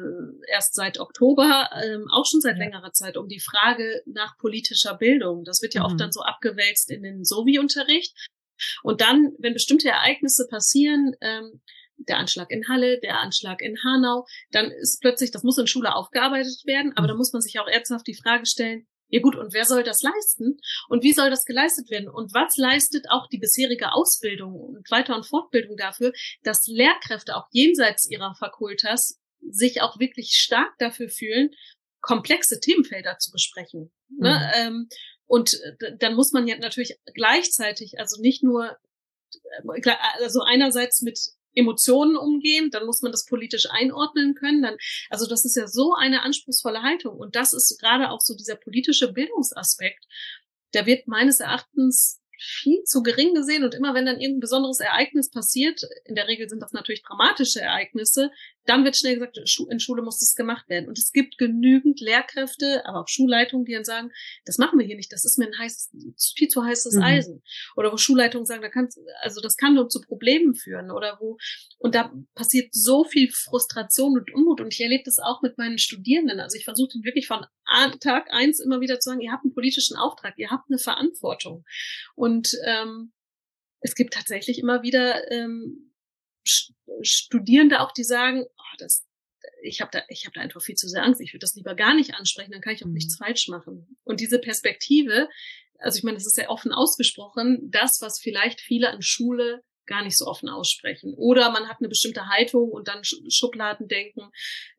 erst seit Oktober, auch schon seit längerer Zeit um die Frage nach politischer Bildung. Das wird ja oft dann so abgewälzt in den Sovi-Unterricht. Und dann, wenn bestimmte Ereignisse passieren, der Anschlag in Halle, der Anschlag in Hanau, dann ist plötzlich, das muss in Schule aufgearbeitet werden, aber da muss man sich auch ernsthaft die Frage stellen, ja gut, und wer soll das leisten? Und wie soll das geleistet werden? Und was leistet auch die bisherige Ausbildung und Weiter- und Fortbildung dafür, dass Lehrkräfte auch jenseits ihrer Fakultas sich auch wirklich stark dafür fühlen, komplexe Themenfelder zu besprechen? Ne? Und dann muss man ja natürlich gleichzeitig, also nicht nur, also einerseits mit Emotionen umgehen, dann muss man das politisch einordnen können. Also das ist ja so eine anspruchsvolle Haltung. Und das ist gerade auch so dieser politische Bildungsaspekt. Der wird meines Erachtens viel zu gering gesehen. Und immer wenn dann irgendein besonderes Ereignis passiert, in der Regel sind das natürlich dramatische Ereignisse, dann wird schnell gesagt, in Schule muss das gemacht werden. Und es gibt genügend Lehrkräfte, aber auch Schulleitungen, die dann sagen, das machen wir hier nicht, das ist mir viel zu heißes Eisen. Oder wo Schulleitungen sagen, das kann nur zu Problemen führen. Und da passiert so viel Frustration und Unmut. Und ich erlebe das auch mit meinen Studierenden. Also ich versuche den wirklich von Tag 1 immer wieder zu sagen, ihr habt einen politischen Auftrag, ihr habt eine Verantwortung. Und es gibt tatsächlich immer wieder Studierende auch, die sagen, ich habe da einfach viel zu sehr Angst, ich würde das lieber gar nicht ansprechen, dann kann ich auch nichts falsch machen. Und diese Perspektive, also ich meine, das ist ja offen ausgesprochen, das, was vielleicht viele an Schule gar nicht so offen aussprechen. Oder man hat eine bestimmte Haltung und dann Schubladendenken.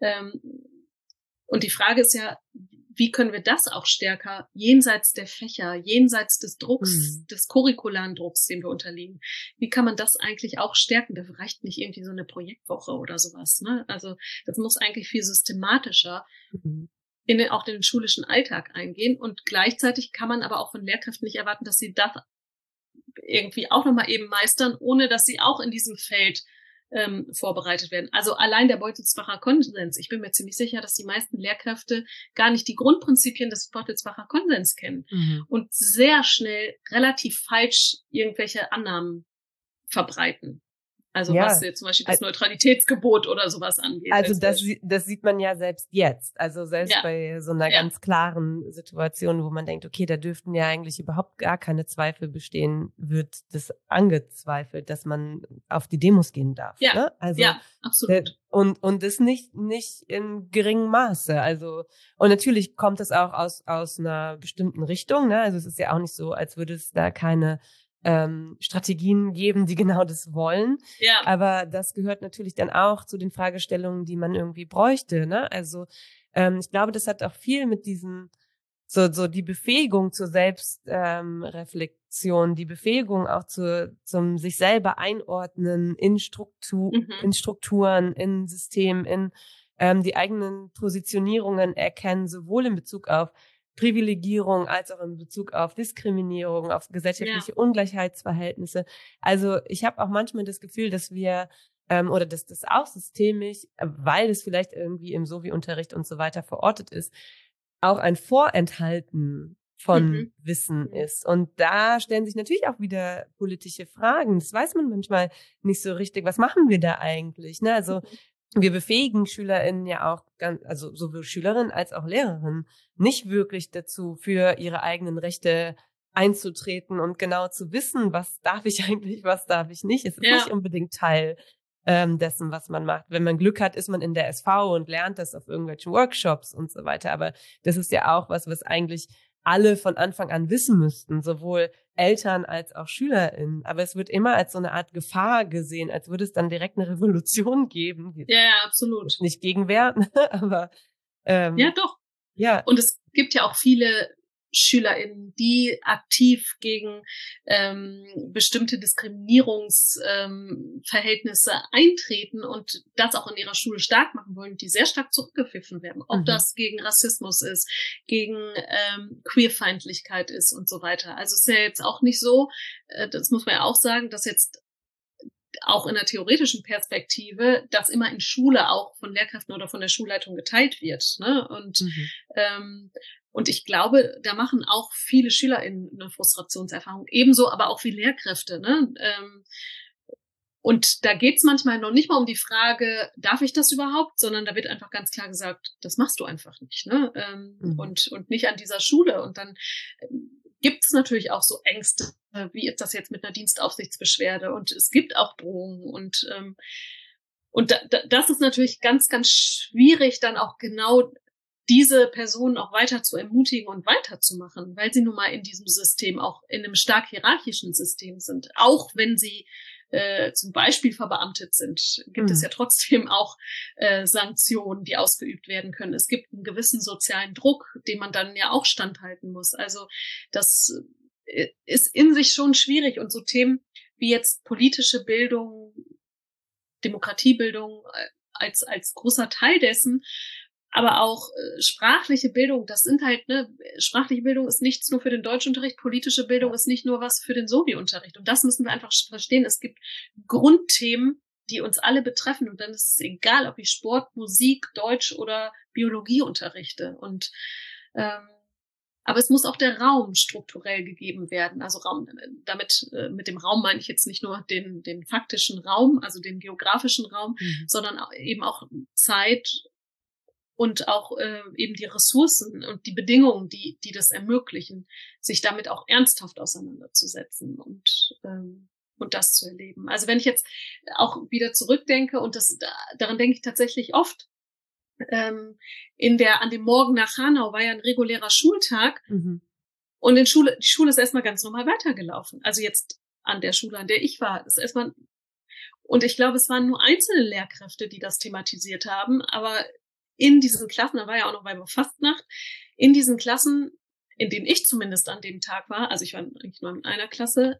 Und die Frage ist ja, wie können wir das auch stärker jenseits der Fächer, jenseits des Drucks, des curricularen Drucks, dem wir unterliegen? Wie kann man das eigentlich auch stärken? Da reicht nicht irgendwie so eine Projektwoche oder sowas, ne? Also das muss eigentlich viel systematischer auch in den schulischen Alltag eingehen. Und gleichzeitig kann man aber auch von Lehrkräften nicht erwarten, dass sie das irgendwie auch nochmal eben meistern, ohne dass sie auch in diesem Feld vorbereitet werden. Also allein der Beutelsbacher Konsens. Ich bin mir ziemlich sicher, dass die meisten Lehrkräfte gar nicht die Grundprinzipien des Beutelsbacher Konsens kennen und sehr schnell relativ falsch irgendwelche Annahmen verbreiten. Also was jetzt zum Beispiel das Neutralitätsgebot oder sowas angeht. Also das sieht man ja selbst jetzt. Also selbst bei so einer ganz klaren Situation, wo man denkt, okay, da dürften ja eigentlich überhaupt gar keine Zweifel bestehen, wird das angezweifelt, dass man auf die Demos gehen darf. Ja, ne? Also, ja, absolut. Und das nicht in geringem Maße. Also, und natürlich kommt das auch aus einer bestimmten Richtung. Ne? Also es ist ja auch nicht so, als würde es da keine Strategien geben, die genau das wollen. Ja. Aber das gehört natürlich dann auch zu den Fragestellungen, die man irgendwie bräuchte. Ne? Also ich glaube, das hat auch viel mit diesen so die Befähigung zur Selbstreflexion, die Befähigung auch zum sich selber einordnen in Strukturen, in Systemen, in die eigenen Positionierungen erkennen, sowohl in Bezug auf Privilegierung als auch in Bezug auf Diskriminierung, auf gesellschaftliche Ungleichheitsverhältnisse. Also ich habe auch manchmal das Gefühl, dass wir oder dass das auch systemisch, weil es vielleicht irgendwie im Sovi-Unterricht und so weiter verortet ist, auch ein Vorenthalten von Wissen ist. Und da stellen sich natürlich auch wieder politische Fragen. Das weiß man manchmal nicht so richtig. Was machen wir da eigentlich? Ne? Also wir befähigen SchülerInnen ja auch, also sowohl Schülerinnen als auch Lehrerinnen, nicht wirklich dazu, für ihre eigenen Rechte einzutreten und genau zu wissen, was darf ich eigentlich, was darf ich nicht. Es ist nicht unbedingt Teil dessen, was man macht. Wenn man Glück hat, ist man in der SV und lernt das auf irgendwelchen Workshops und so weiter. Aber das ist ja auch was eigentlich alle von Anfang an wissen müssten, sowohl Eltern als auch SchülerInnen. Aber es wird immer als so eine Art Gefahr gesehen, als würde es dann direkt eine Revolution geben. Ja, absolut. Nicht Gegenwehr, aber ja, doch. Ja. Und es gibt ja auch viele SchülerInnen, die aktiv gegen bestimmte Diskriminierungsverhältnisse eintreten und das auch in ihrer Schule stark machen wollen, die sehr stark zurückgepfiffen werden. Ob das gegen Rassismus ist, gegen Queerfeindlichkeit ist und so weiter. Also es ist ja jetzt auch nicht so, das muss man ja auch sagen, dass jetzt auch in der theoretischen Perspektive, das immer in Schule auch von Lehrkräften oder von der Schulleitung geteilt wird. Ne? Und ich glaube, da machen auch viele SchülerInnen eine Frustrationserfahrung. Ebenso aber auch viele Lehrkräfte. Ne? Und da geht's manchmal noch nicht mal um die Frage, darf ich das überhaupt? Sondern da wird einfach ganz klar gesagt, das machst du einfach nicht. Ne? Und nicht an dieser Schule. Und dann gibt's natürlich auch so Ängste, wie ist das jetzt mit einer Dienstaufsichtsbeschwerde? Und es gibt auch Drohungen. Und das ist natürlich ganz, ganz schwierig, dann auch genau diese Personen auch weiter zu ermutigen und weiterzumachen, weil sie nun mal in diesem System, auch in einem stark hierarchischen System sind. Auch wenn sie zum Beispiel verbeamtet sind, gibt es ja trotzdem auch Sanktionen, die ausgeübt werden können. Es gibt einen gewissen sozialen Druck, dem man dann ja auch standhalten muss. Also das ist in sich schon schwierig. Und so Themen wie jetzt politische Bildung, Demokratiebildung als großer Teil dessen, aber auch sprachliche Bildung, das sind halt, ne, sprachliche Bildung ist nichts nur für den Deutschunterricht, politische Bildung ist nicht nur was für den Sovi-Unterricht. Und das müssen wir einfach verstehen. Es gibt Grundthemen, die uns alle betreffen. Und dann ist es egal, ob ich Sport, Musik, Deutsch oder Biologie unterrichte. Und aber es muss auch der Raum strukturell gegeben werden. Also Raum, mit dem Raum meine ich jetzt nicht nur den faktischen Raum, also den geografischen Raum, sondern eben auch Zeit und auch eben die Ressourcen und die Bedingungen, die das ermöglichen, sich damit auch ernsthaft auseinanderzusetzen und das zu erleben. Also wenn ich jetzt auch wieder zurückdenke, und daran denke ich tatsächlich oft, an dem Morgen nach Hanau war ja ein regulärer Schultag und die Schule ist erstmal ganz normal weitergelaufen. Also jetzt an der Schule, an der ich war, ist erstmal, und ich glaube, es waren nur einzelne Lehrkräfte, die das thematisiert haben, aber in diesen Klassen, da war ja auch noch Weiberfastnacht, in diesen Klassen, in denen ich zumindest an dem Tag war, also ich war eigentlich nur in einer Klasse,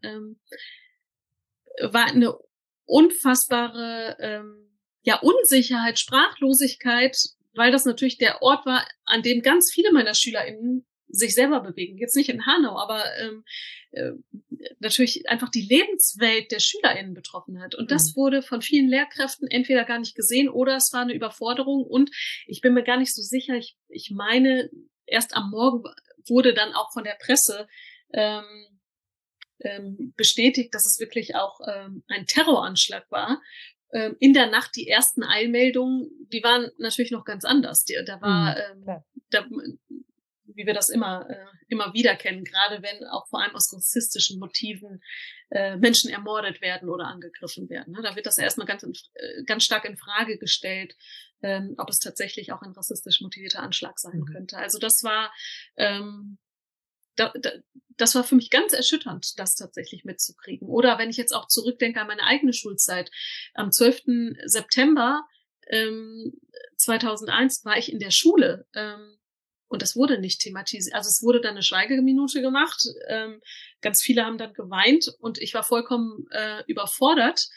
war eine unfassbare Unsicherheit, Sprachlosigkeit, weil das natürlich der Ort war, an dem ganz viele meiner SchülerInnen sich selber bewegen. Jetzt nicht in Hanau, aber natürlich einfach die Lebenswelt der SchülerInnen betroffen hat. Und das wurde von vielen Lehrkräften entweder gar nicht gesehen oder es war eine Überforderung. Und ich bin mir gar nicht so sicher, ich meine, erst am Morgen wurde dann auch von der Presse bestätigt, dass es wirklich auch ein Terroranschlag war. In der Nacht die ersten Eilmeldungen, die waren natürlich noch ganz anders. Da war, wie wir das immer wieder kennen, gerade wenn auch vor allem aus rassistischen Motiven Menschen ermordet werden oder angegriffen werden. Ne? Da wird das erstmal ganz stark in Frage gestellt, ob es tatsächlich auch ein rassistisch motivierter Anschlag sein könnte. Also das war das war für mich ganz erschütternd, das tatsächlich mitzukriegen. Oder wenn ich jetzt auch zurückdenke an meine eigene Schulzeit, am 12. September 2001 war ich in der Schule und das wurde nicht thematisiert. Also es wurde dann eine Schweigeminute gemacht, ganz viele haben dann geweint und ich war vollkommen überfordert,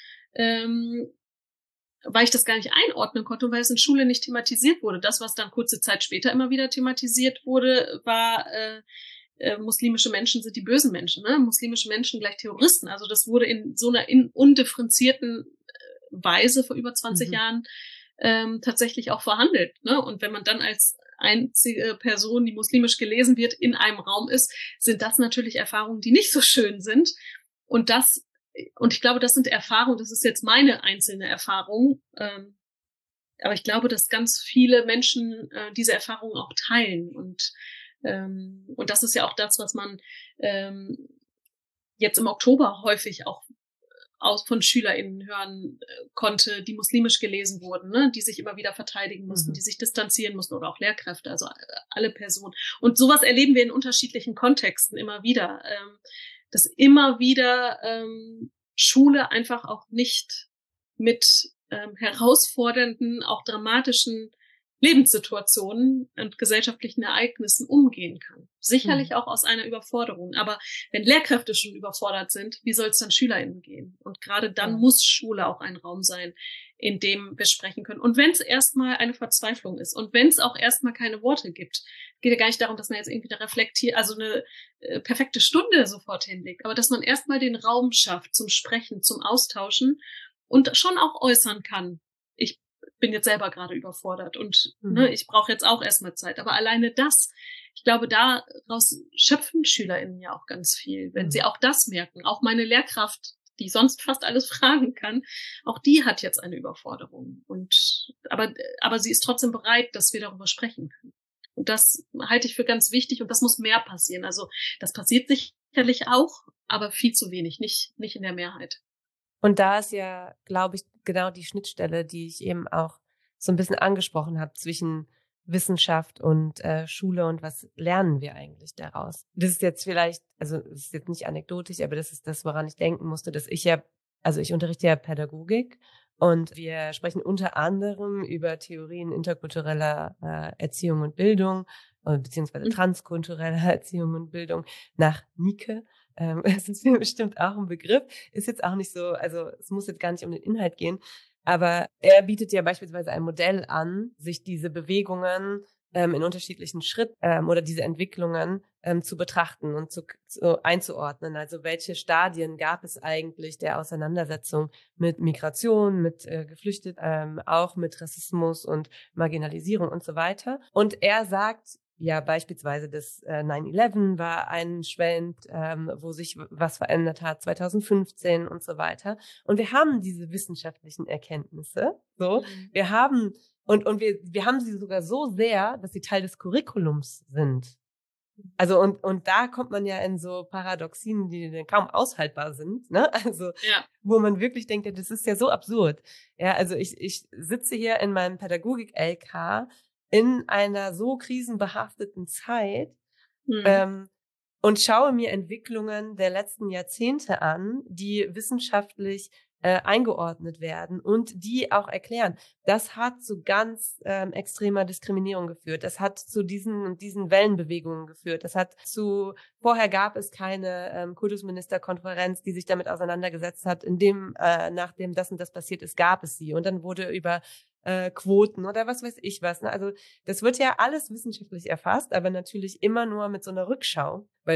weil ich das gar nicht einordnen konnte und weil es in Schule nicht thematisiert wurde. Das, was dann kurze Zeit später immer wieder thematisiert wurde, war muslimische Menschen sind die bösen Menschen, ne? Muslimische Menschen gleich Terroristen. Also das wurde in so einer undifferenzierten Weise vor über 20 Jahren tatsächlich auch verhandelt. Ne? Und wenn man dann als einzige Person, die muslimisch gelesen wird, in einem Raum ist, sind das natürlich Erfahrungen, die nicht so schön sind. Und ich glaube, das sind Erfahrungen, das ist jetzt meine einzelne Erfahrung, aber ich glaube, dass ganz viele Menschen diese Erfahrungen auch teilen und das ist ja auch das, was man jetzt im Oktober häufig auch von SchülerInnen hören konnte, die muslimisch gelesen wurden, ne? Die sich immer wieder verteidigen mussten, die sich distanzieren mussten oder auch Lehrkräfte, also alle Personen. Und sowas erleben wir in unterschiedlichen Kontexten immer wieder, dass immer wieder Schule einfach auch nicht mit herausfordernden, auch dramatischen Lebenssituationen und gesellschaftlichen Ereignissen umgehen kann. Sicherlich auch aus einer Überforderung. Aber wenn Lehrkräfte schon überfordert sind, wie soll es dann SchülerInnen gehen? Und gerade dann muss Schule auch ein Raum sein, in dem wir sprechen können. Und wenn es erstmal eine Verzweiflung ist und wenn es auch erstmal keine Worte gibt, geht ja gar nicht darum, dass man jetzt irgendwie also eine perfekte Stunde sofort hinlegt, aber dass man erstmal den Raum schafft zum Sprechen, zum Austauschen und schon auch äußern kann. Ich bin jetzt selber gerade überfordert und ich brauche jetzt auch erstmal Zeit. Aber alleine das, ich glaube, daraus schöpfen SchülerInnen ja auch ganz viel, wenn sie auch das merken. Auch meine Lehrkraft, die sonst fast alles fragen kann, auch die hat jetzt eine Überforderung. Aber sie ist trotzdem bereit, dass wir darüber sprechen können. Und das halte ich für ganz wichtig und das muss mehr passieren. Also das passiert sicherlich auch, aber viel zu wenig, nicht in der Mehrheit. Und da ist ja, glaube ich, genau die Schnittstelle, die ich eben auch so ein bisschen angesprochen habe, zwischen Wissenschaft und Schule und was lernen wir eigentlich daraus? Das ist jetzt vielleicht, also es ist jetzt nicht anekdotisch, aber das ist das, woran ich denken musste, dass ich unterrichte ja Pädagogik und wir sprechen unter anderem über Theorien interkultureller Erziehung und Bildung, beziehungsweise transkultureller Erziehung und Bildung nach Nike. Es ist mir bestimmt auch ein Begriff. Ist jetzt auch nicht so, also es muss jetzt gar nicht um den Inhalt gehen, aber er bietet ja beispielsweise ein Modell an, sich diese Bewegungen in unterschiedlichen Schritten oder diese Entwicklungen zu betrachten und zu einzuordnen. Also welche Stadien gab es eigentlich der Auseinandersetzung mit Migration, mit Geflüchteten, auch mit Rassismus und Marginalisierung und so weiter. Und er sagt, ja, beispielsweise das 9/11 war ein Schwenk, wo sich was verändert hat, 2015 und so weiter. Und wir haben diese wissenschaftlichen Erkenntnisse, so. Wir haben, und wir haben sie sogar so sehr, dass sie Teil des Curriculums sind. Also, und da kommt man ja in so Paradoxien, die kaum aushaltbar sind, ne? Also, wo man wirklich denkt, ja, das ist ja so absurd. Ja, also ich sitze hier in meinem Pädagogik-LK in einer so krisenbehafteten Zeit und schaue mir Entwicklungen der letzten Jahrzehnte an, die wissenschaftlich eingeordnet werden und die auch erklären, das hat zu ganz extremer Diskriminierung geführt, das hat zu diesen Wellenbewegungen geführt, vorher gab es keine Kultusministerkonferenz, die sich damit auseinandergesetzt hat, nachdem das und das passiert ist, gab es sie und dann wurde über Quoten oder was weiß ich was. Ne? Also das wird ja alles wissenschaftlich erfasst, aber natürlich immer nur mit so einer Rückschau, weil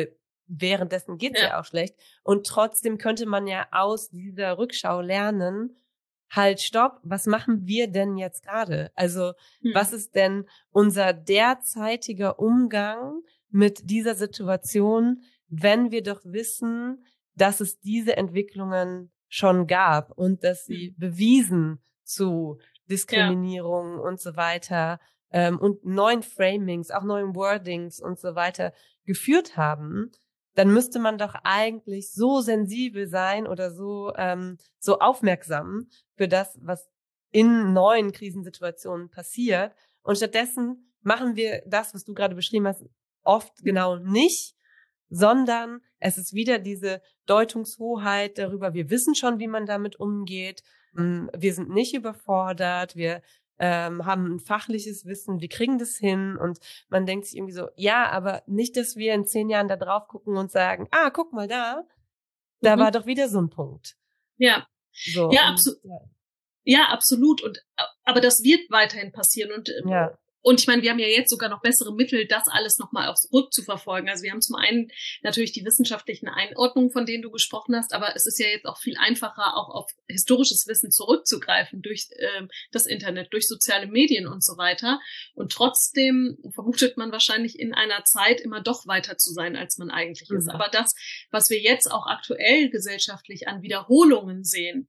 währenddessen geht's ja auch schlecht. Und trotzdem könnte man ja aus dieser Rückschau lernen, halt, stopp, was machen wir denn jetzt gerade? Also, was ist denn unser derzeitiger Umgang mit dieser Situation, wenn wir doch wissen, dass es diese Entwicklungen schon gab und dass sie bewiesen zu Diskriminierung und so weiter und neuen Framings, auch neuen Wordings und so weiter geführt haben, dann müsste man doch eigentlich so sensibel sein oder so so aufmerksam für das, was in neuen Krisensituationen passiert. Und stattdessen machen wir das, was du gerade beschrieben hast, oft genau nicht, sondern es ist wieder diese Deutungshoheit darüber, wir wissen schon, wie man damit umgeht, wir sind nicht überfordert, wir haben ein fachliches Wissen, wir kriegen das hin und man denkt sich irgendwie so, ja, aber nicht, dass wir in 10 Jahren da drauf gucken und sagen, guck mal da war doch wieder so ein Punkt. Ja, so, ja, ja, absolut. Und aber das wird weiterhin passieren und ich meine, wir haben ja jetzt sogar noch bessere Mittel, das alles nochmal auch zurückzuverfolgen. Also wir haben zum einen natürlich die wissenschaftlichen Einordnungen, von denen du gesprochen hast, aber es ist ja jetzt auch viel einfacher, auch auf historisches Wissen zurückzugreifen durch das Internet, durch soziale Medien und so weiter. Und trotzdem vermutet man wahrscheinlich in einer Zeit immer doch weiter zu sein, als man eigentlich ist. Aber das, was wir jetzt auch aktuell gesellschaftlich an Wiederholungen sehen,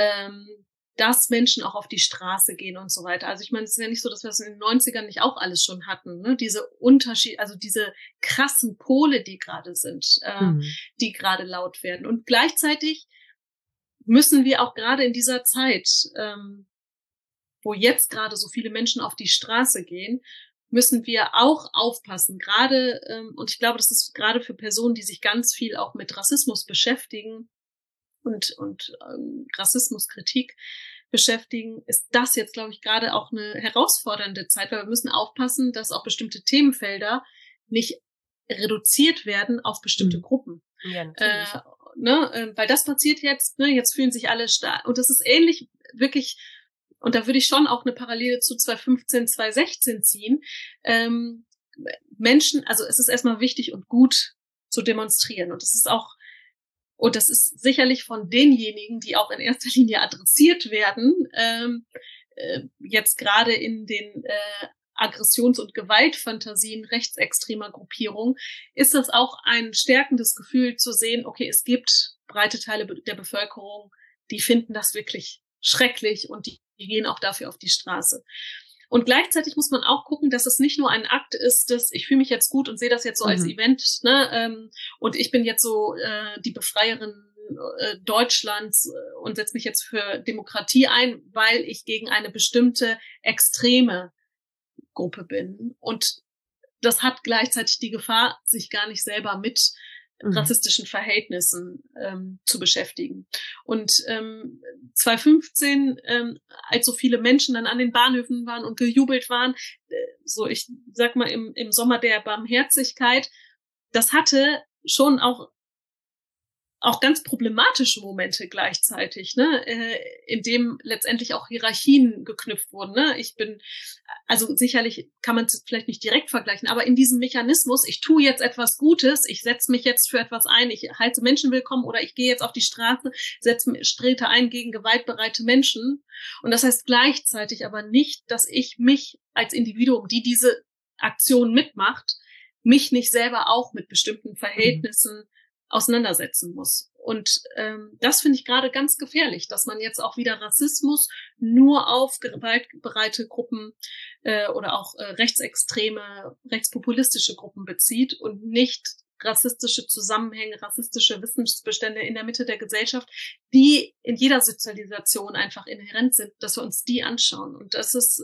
dass Menschen auch auf die Straße gehen und so weiter. Also ich meine, es ist ja nicht so, dass wir es in den 90ern nicht auch alles schon hatten, ne? Diese Unterschied, also diese krassen Pole, die gerade sind, die gerade laut werden. Und gleichzeitig müssen wir auch gerade in dieser Zeit, wo jetzt gerade so viele Menschen auf die Straße gehen, müssen wir auch aufpassen. Gerade, und ich glaube, das ist gerade für Personen, die sich ganz viel auch mit Rassismus beschäftigen, und Rassismuskritik beschäftigen, ist das jetzt, glaube ich, gerade auch eine herausfordernde Zeit, weil wir müssen aufpassen, dass auch bestimmte Themenfelder nicht reduziert werden auf bestimmte Gruppen. Ja, weil das passiert jetzt, jetzt fühlen sich alle stark. Und das ist ähnlich wirklich, und da würde ich schon auch eine Parallele zu 2015, 2016 ziehen. Menschen, also es ist erstmal wichtig und gut zu demonstrieren. Und das ist sicherlich von denjenigen, die auch in erster Linie adressiert werden, jetzt gerade in den Aggressions- und Gewaltfantasien rechtsextremer Gruppierungen, ist das auch ein stärkendes Gefühl zu sehen, okay, es gibt breite Teile der Bevölkerung, die finden das wirklich schrecklich und die gehen auch dafür auf die Straße. Und gleichzeitig muss man auch gucken, dass es nicht nur ein Akt ist, dass ich fühle mich jetzt gut und sehe das jetzt so als Event, ne, und ich bin jetzt so die Befreierin Deutschlands und setze mich jetzt für Demokratie ein, weil ich gegen eine bestimmte extreme Gruppe bin. Und das hat gleichzeitig die Gefahr, sich gar nicht selber mit rassistischen Verhältnissen zu beschäftigen. Und 2015, als so viele Menschen dann an den Bahnhöfen waren und gejubelt waren, so ich sag mal im Sommer der Barmherzigkeit, das hatte schon auch ganz problematische Momente gleichzeitig, ne, in dem letztendlich auch Hierarchien geknüpft wurden, ne. Also sicherlich kann man es vielleicht nicht direkt vergleichen, aber in diesem Mechanismus, ich tue jetzt etwas Gutes, ich setze mich jetzt für etwas ein, ich heiße Menschen willkommen oder ich gehe jetzt auf die Straße, trete ein gegen gewaltbereite Menschen. Und das heißt gleichzeitig aber nicht, dass ich mich als Individuum, die diese Aktion mitmacht, mich nicht selber auch mit bestimmten Verhältnissen auseinandersetzen muss. Und das finde ich gerade ganz gefährlich, dass man jetzt auch wieder Rassismus nur auf gewaltbereite Gruppen oder auch rechtsextreme, rechtspopulistische Gruppen bezieht und nicht rassistische Zusammenhänge, rassistische Wissensbestände in der Mitte der Gesellschaft, die in jeder Sozialisation einfach inhärent sind, dass wir uns die anschauen. Und das ist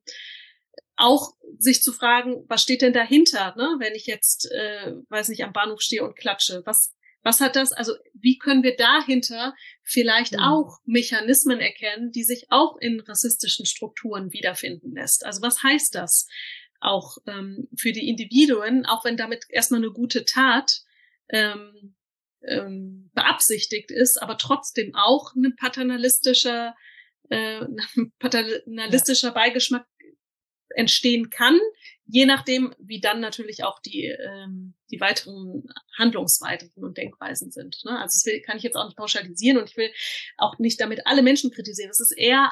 auch sich zu fragen, was steht denn dahinter, ne? Wenn ich jetzt, weiß nicht, am Bahnhof stehe und klatsche, was hat das, also wie können wir dahinter vielleicht auch Mechanismen erkennen, die sich auch in rassistischen Strukturen wiederfinden lässt? Also was heißt das auch für die Individuen, auch wenn damit erstmal eine gute Tat beabsichtigt ist, aber trotzdem auch ein paternalistischer Beigeschmack entstehen kann, je nachdem, wie dann natürlich auch die weiteren Handlungsweisen und Denkweisen sind. Ne? Also das kann ich jetzt auch nicht pauschalisieren und ich will auch nicht damit alle Menschen kritisieren. Es ist eher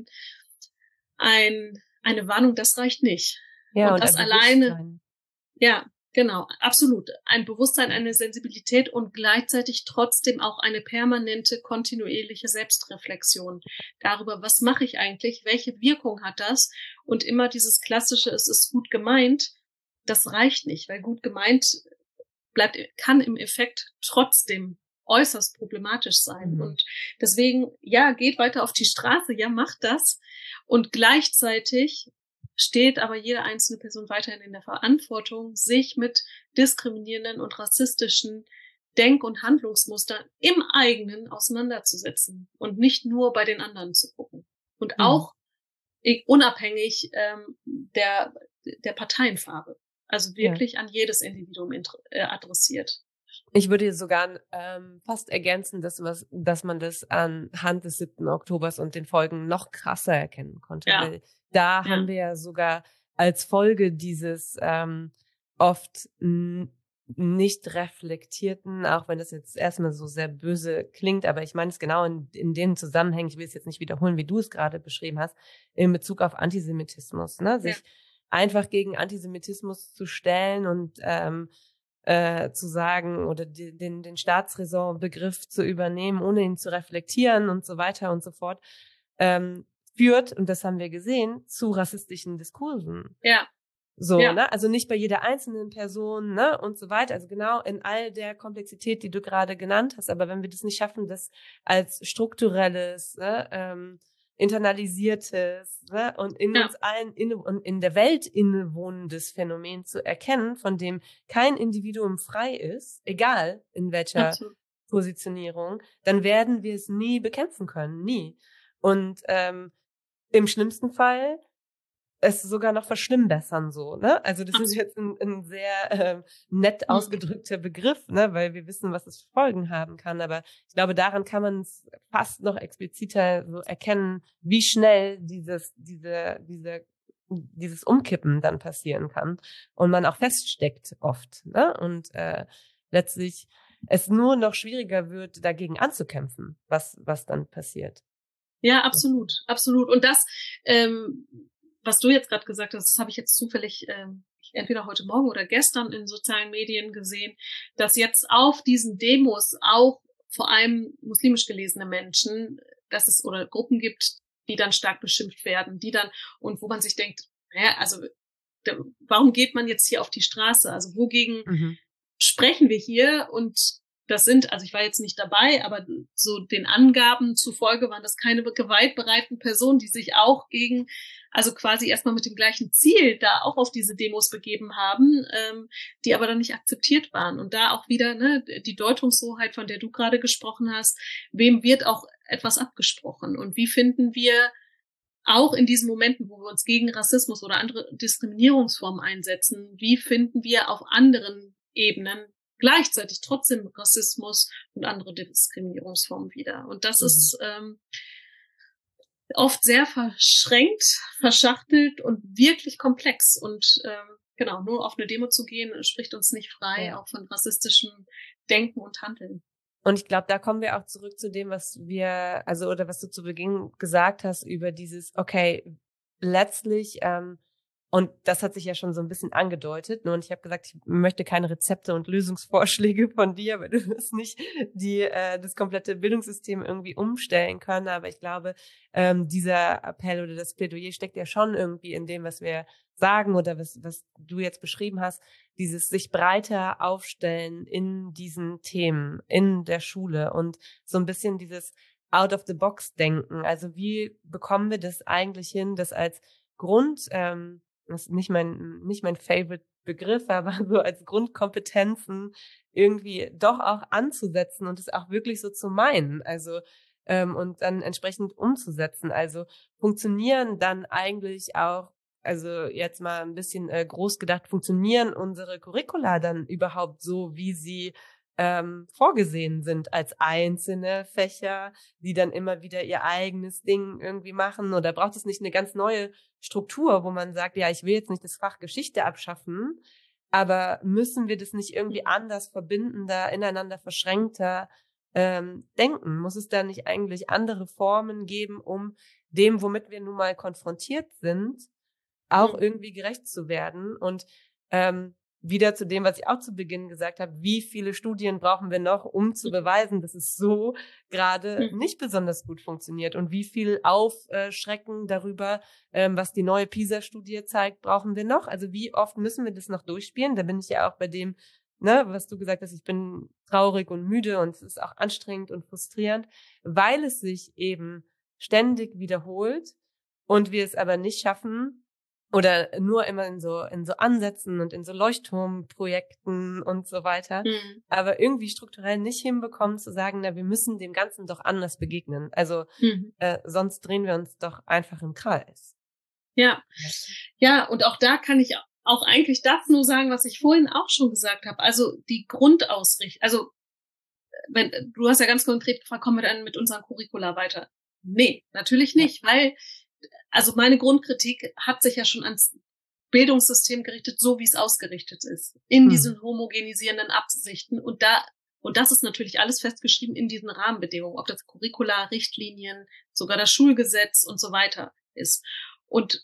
eine Warnung, das reicht nicht. Ja, und das alleine, ja, genau, absolut. Ein Bewusstsein, eine Sensibilität und gleichzeitig trotzdem auch eine permanente, kontinuierliche Selbstreflexion darüber, was mache ich eigentlich, welche Wirkung hat das? Und immer dieses klassische, es ist gut gemeint, das reicht nicht, weil gut gemeint kann im Effekt trotzdem äußerst problematisch sein. Mhm. Und deswegen, ja, geht weiter auf die Straße, ja, macht das. Und gleichzeitig steht aber jede einzelne Person weiterhin in der Verantwortung, sich mit diskriminierenden und rassistischen Denk- und Handlungsmustern im eigenen auseinanderzusetzen und nicht nur bei den anderen zu gucken. Und auch unabhängig der Parteienfarbe. Also wirklich an jedes Individuum adressiert. Ich würde sogar fast ergänzen, dass man das anhand des 7. Oktobers und den Folgen noch krasser erkennen konnte. Ja. Weil da haben wir ja sogar als Folge dieses oft nicht reflektierten, auch wenn das jetzt erstmal so sehr böse klingt, aber ich meine es genau in dem Zusammenhang, ich will es jetzt nicht wiederholen, wie du es gerade beschrieben hast, in Bezug auf Antisemitismus, ne? Sich einfach gegen Antisemitismus zu stellen und zu sagen oder den Staatsräson-Begriff zu übernehmen, ohne ihn zu reflektieren und so weiter und so fort, führt, und das haben wir gesehen, zu rassistischen Diskursen. Ja. So, ne? Also nicht bei jeder einzelnen Person, ne? Und so weiter. Also genau in all der Komplexität, die du gerade genannt hast. Aber wenn wir das nicht schaffen, das als strukturelles, ne, internalisiertes, ne, und in uns allen und in der Welt innewohnendes Phänomen zu erkennen, von dem kein Individuum frei ist, egal in welcher Positionierung, dann werden wir es nie bekämpfen können, nie. Und im schlimmsten Fall es sogar noch verschlimmbessern, so, ne? Also das ist jetzt ein sehr nett ausgedrückter Begriff, ne? Weil wir wissen, was es für Folgen haben kann. Aber ich glaube, daran kann man es fast noch expliziter so erkennen, wie schnell dieses Umkippen dann passieren kann. Und man auch feststeckt oft, ne? Und letztlich es nur noch schwieriger wird, dagegen anzukämpfen, was dann passiert. Ja, absolut, absolut. Und das, was du jetzt gerade gesagt hast, das habe ich jetzt zufällig entweder heute Morgen oder gestern in sozialen Medien gesehen, dass jetzt auf diesen Demos auch vor allem muslimisch gelesene Menschen, dass es oder Gruppen gibt, die dann stark beschimpft werden, die dann, und wo man sich denkt, also warum geht man jetzt hier auf die Straße? Also wogegen sprechen wir hier? Und das sind, also ich war jetzt nicht dabei, aber so den Angaben zufolge waren das keine gewaltbereiten Personen, die sich auch also quasi erstmal mit dem gleichen Ziel da auch auf diese Demos begeben haben, die aber dann nicht akzeptiert waren. Und da auch wieder, ne, die Deutungshoheit, von der du gerade gesprochen hast, wem wird auch etwas abgesprochen? Und wie finden wir auch in diesen Momenten, wo wir uns gegen Rassismus oder andere Diskriminierungsformen einsetzen, wie finden wir auf anderen Ebenen gleichzeitig trotzdem Rassismus und andere Diskriminierungsformen wieder? Und das ist oft sehr verschränkt, verschachtelt und wirklich komplex. Und genau, nur auf eine Demo zu gehen, spricht uns nicht frei, auch von rassistischem Denken und Handeln. Und ich glaube, da kommen wir auch zurück zu dem, was du zu Beginn gesagt hast über dieses, okay, letztlich, und das hat sich ja schon so ein bisschen angedeutet. Und ich habe gesagt, ich möchte keine Rezepte und Lösungsvorschläge von dir, weil du wirst nicht das komplette Bildungssystem irgendwie umstellen können. Aber ich glaube, dieser Appell oder das Plädoyer steckt ja schon irgendwie in dem, was wir sagen oder was du jetzt beschrieben hast, dieses sich breiter aufstellen in diesen Themen, in der Schule und so ein bisschen dieses Out-of-the-Box-Denken. Also wie bekommen wir das eigentlich hin, das als Grund, das ist nicht mein Favorite Begriff, aber so als Grundkompetenzen irgendwie doch auch anzusetzen und es auch wirklich so zu meinen, also und dann entsprechend umzusetzen. Also funktionieren dann eigentlich auch, also jetzt mal ein bisschen groß gedacht, funktionieren unsere Curricula dann überhaupt so, wie sie vorgesehen sind als einzelne Fächer, die dann immer wieder ihr eigenes Ding irgendwie machen? Oder braucht es nicht eine ganz neue Struktur, wo man sagt, ja, ich will jetzt nicht das Fach Geschichte abschaffen, aber müssen wir das nicht irgendwie anders verbindender, ineinander verschränkter denken? Muss es da nicht eigentlich andere Formen geben, um dem, womit wir nun mal konfrontiert sind, auch irgendwie gerecht zu werden? Und wieder zu dem, was ich auch zu Beginn gesagt habe, wie viele Studien brauchen wir noch, um zu beweisen, dass es so gerade nicht besonders gut funktioniert, und wie viel Aufschrecken darüber, was die neue PISA-Studie zeigt, brauchen wir noch? Also wie oft müssen wir das noch durchspielen? Da bin ich ja auch bei dem, ne, was du gesagt hast, ich bin traurig und müde und es ist auch anstrengend und frustrierend, weil es sich eben ständig wiederholt und wir es aber nicht schaffen, oder nur immer in so Ansätzen und in so Leuchtturmprojekten und so weiter, aber irgendwie strukturell nicht hinbekommen zu sagen, na, wir müssen dem Ganzen doch anders begegnen. Also sonst drehen wir uns doch einfach im Kreis. Ja, und auch da kann ich auch eigentlich das nur sagen, was ich vorhin auch schon gesagt habe. Also die Grundausrichtung, also du hast ja ganz konkret gefragt, kommen wir dann mit unserem Curricula weiter? Nee, natürlich nicht, weil also meine Grundkritik hat sich ja schon ans Bildungssystem gerichtet, so wie es ausgerichtet ist, in diesen homogenisierenden Absichten. Und das ist natürlich alles festgeschrieben in diesen Rahmenbedingungen, ob das Curricula, Richtlinien, sogar das Schulgesetz und so weiter ist. Und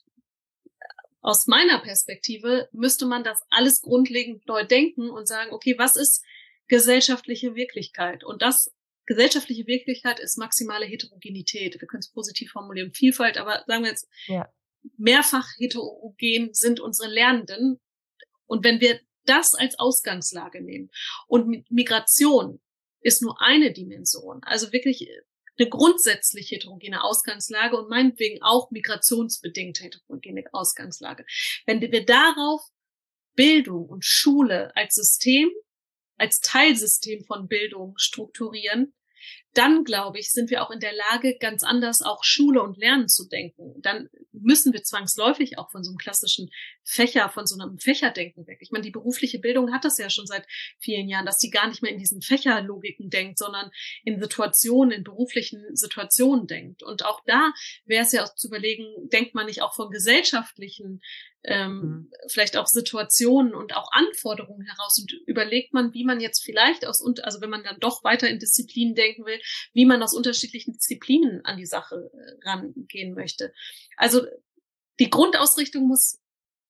aus meiner Perspektive müsste man das alles grundlegend neu denken und sagen, okay, was ist gesellschaftliche Wirklichkeit? Und das gesellschaftliche Wirklichkeit ist maximale Heterogenität. Wir können es positiv formulieren, Vielfalt, aber sagen wir jetzt, mehrfach heterogen sind unsere Lernenden. Und wenn wir das als Ausgangslage nehmen und Migration ist nur eine Dimension, also wirklich eine grundsätzlich heterogene Ausgangslage und meinetwegen auch migrationsbedingte heterogene Ausgangslage. Wenn wir darauf Bildung und Schule als System, als Teilsystem von Bildung strukturieren, dann, glaube ich, sind wir auch in der Lage, ganz anders auch Schule und Lernen zu denken. Dann müssen wir zwangsläufig auch von so einem klassischen von so einem Fächerdenken weg. Ich meine, die berufliche Bildung hat das ja schon seit vielen Jahren, dass die gar nicht mehr in diesen Fächerlogiken denkt, sondern in Situationen, in beruflichen Situationen denkt. Und auch da wäre es ja auch zu überlegen, denkt man nicht auch von gesellschaftlichen vielleicht auch Situationen und auch Anforderungen heraus und überlegt man, wie man jetzt vielleicht also wenn man dann doch weiter in Disziplinen denken will, wie man aus unterschiedlichen Disziplinen an die Sache rangehen möchte. Also die Grundausrichtung muss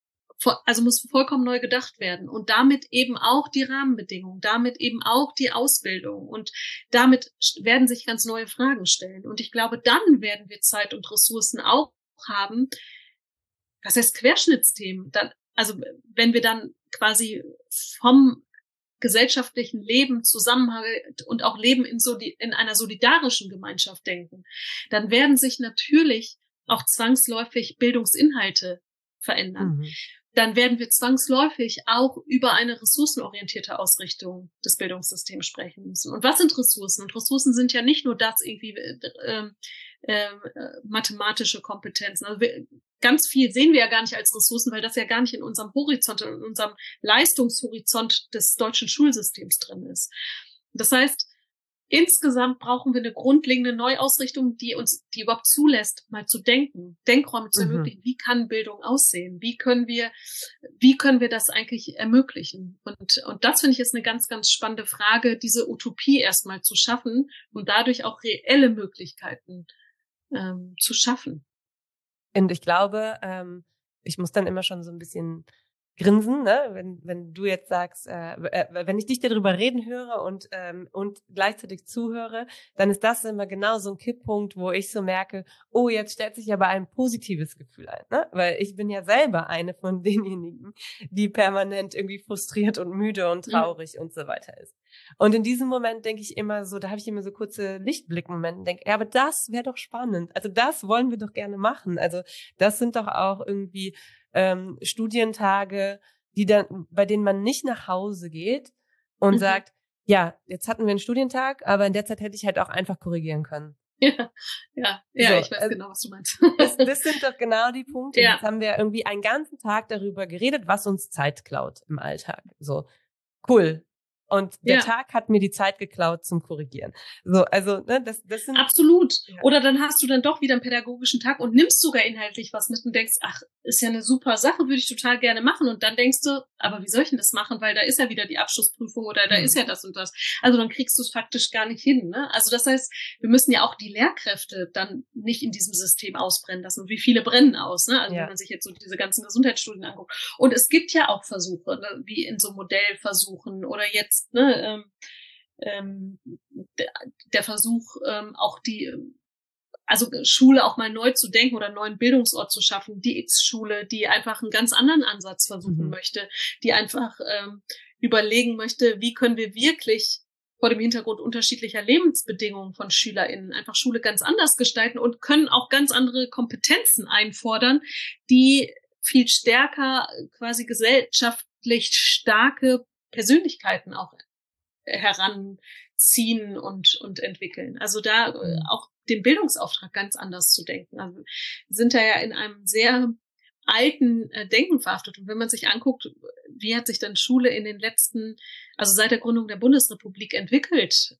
vollkommen neu gedacht werden und damit eben auch die Rahmenbedingungen, damit eben auch die Ausbildung und damit werden sich ganz neue Fragen stellen. Und ich glaube, dann werden wir Zeit und Ressourcen auch haben. Das heißt Querschnittsthemen. Also wenn wir dann quasi vom gesellschaftlichen Leben, Zusammenhalt und auch Leben in einer solidarischen Gemeinschaft denken, dann werden sich natürlich auch zwangsläufig Bildungsinhalte verändern. Dann werden wir zwangsläufig auch über eine ressourcenorientierte Ausrichtung des Bildungssystems sprechen müssen. Und was sind Ressourcen? Und Ressourcen sind ja nicht nur das irgendwie mathematische Kompetenzen. Also ganz viel sehen wir ja gar nicht als Ressourcen, weil das ja gar nicht in unserem Horizont, in unserem Leistungshorizont des deutschen Schulsystems drin ist. Das heißt, insgesamt brauchen wir eine grundlegende Neuausrichtung, die überhaupt zulässt, mal zu denken, Denkräume zu ermöglichen. Wie kann Bildung aussehen? Wie können wir das eigentlich ermöglichen? Und das finde ich ist eine ganz, ganz spannende Frage, diese Utopie erstmal zu schaffen und dadurch auch reelle Möglichkeiten zu schaffen. Und ich glaube, ich muss dann immer schon so ein bisschen grinsen, ne? Wenn du jetzt sagst, wenn ich dich darüber reden höre und gleichzeitig zuhöre, dann ist das immer genau so ein Kipppunkt, wo ich so merke, oh, jetzt stellt sich aber ein positives Gefühl ein, ne? Weil ich bin ja selber eine von denjenigen, die permanent irgendwie frustriert und müde und traurig und so weiter ist. Und in diesem Moment denke ich immer so, da habe ich immer so kurze Lichtblickmomente und denke, ja, aber das wäre doch spannend. Also das wollen wir doch gerne machen. Also das sind doch auch irgendwie Studientage, bei denen man nicht nach Hause geht und sagt, ja, jetzt hatten wir einen Studientag, aber in der Zeit hätte ich halt auch einfach korrigieren können. Ja, so, ich weiß genau, was du meinst. Das sind doch genau die Punkte. Ja. Jetzt haben wir irgendwie einen ganzen Tag darüber geredet, was uns Zeit klaut im Alltag. So, cool. Und der Tag hat mir die Zeit geklaut zum Korrigieren. So, also, ne, das sind... Absolut. Ja. Oder dann hast du dann doch wieder einen pädagogischen Tag und nimmst sogar inhaltlich was mit und denkst, ach, ist ja eine super Sache, würde ich total gerne machen. Und dann denkst du, aber wie soll ich denn das machen? Weil da ist ja wieder die Abschlussprüfung oder da ist ja das und das. Also dann kriegst du es faktisch gar nicht hin, ne? Also das heißt, wir müssen ja auch die Lehrkräfte dann nicht in diesem System ausbrennen lassen. Und wie viele brennen aus, ne? Also wenn man sich jetzt so diese ganzen Gesundheitsstudien anguckt. Und es gibt ja auch Versuche, ne? Wie in so Modellversuchen oder jetzt, ne, der Versuch, auch also Schule auch mal neu zu denken oder einen neuen Bildungsort zu schaffen, die X-Schule, die einfach einen ganz anderen Ansatz versuchen möchte, die einfach überlegen möchte, wie können wir wirklich vor dem Hintergrund unterschiedlicher Lebensbedingungen von SchülerInnen einfach Schule ganz anders gestalten und können auch ganz andere Kompetenzen einfordern, die viel stärker quasi gesellschaftlich starke Persönlichkeiten auch heranziehen und entwickeln. Also da auch den Bildungsauftrag ganz anders zu denken. Also wir sind da ja in einem sehr alten Denken verhaftet. Und wenn man sich anguckt, wie hat sich dann Schule in den letzten, also seit der Gründung der Bundesrepublik entwickelt,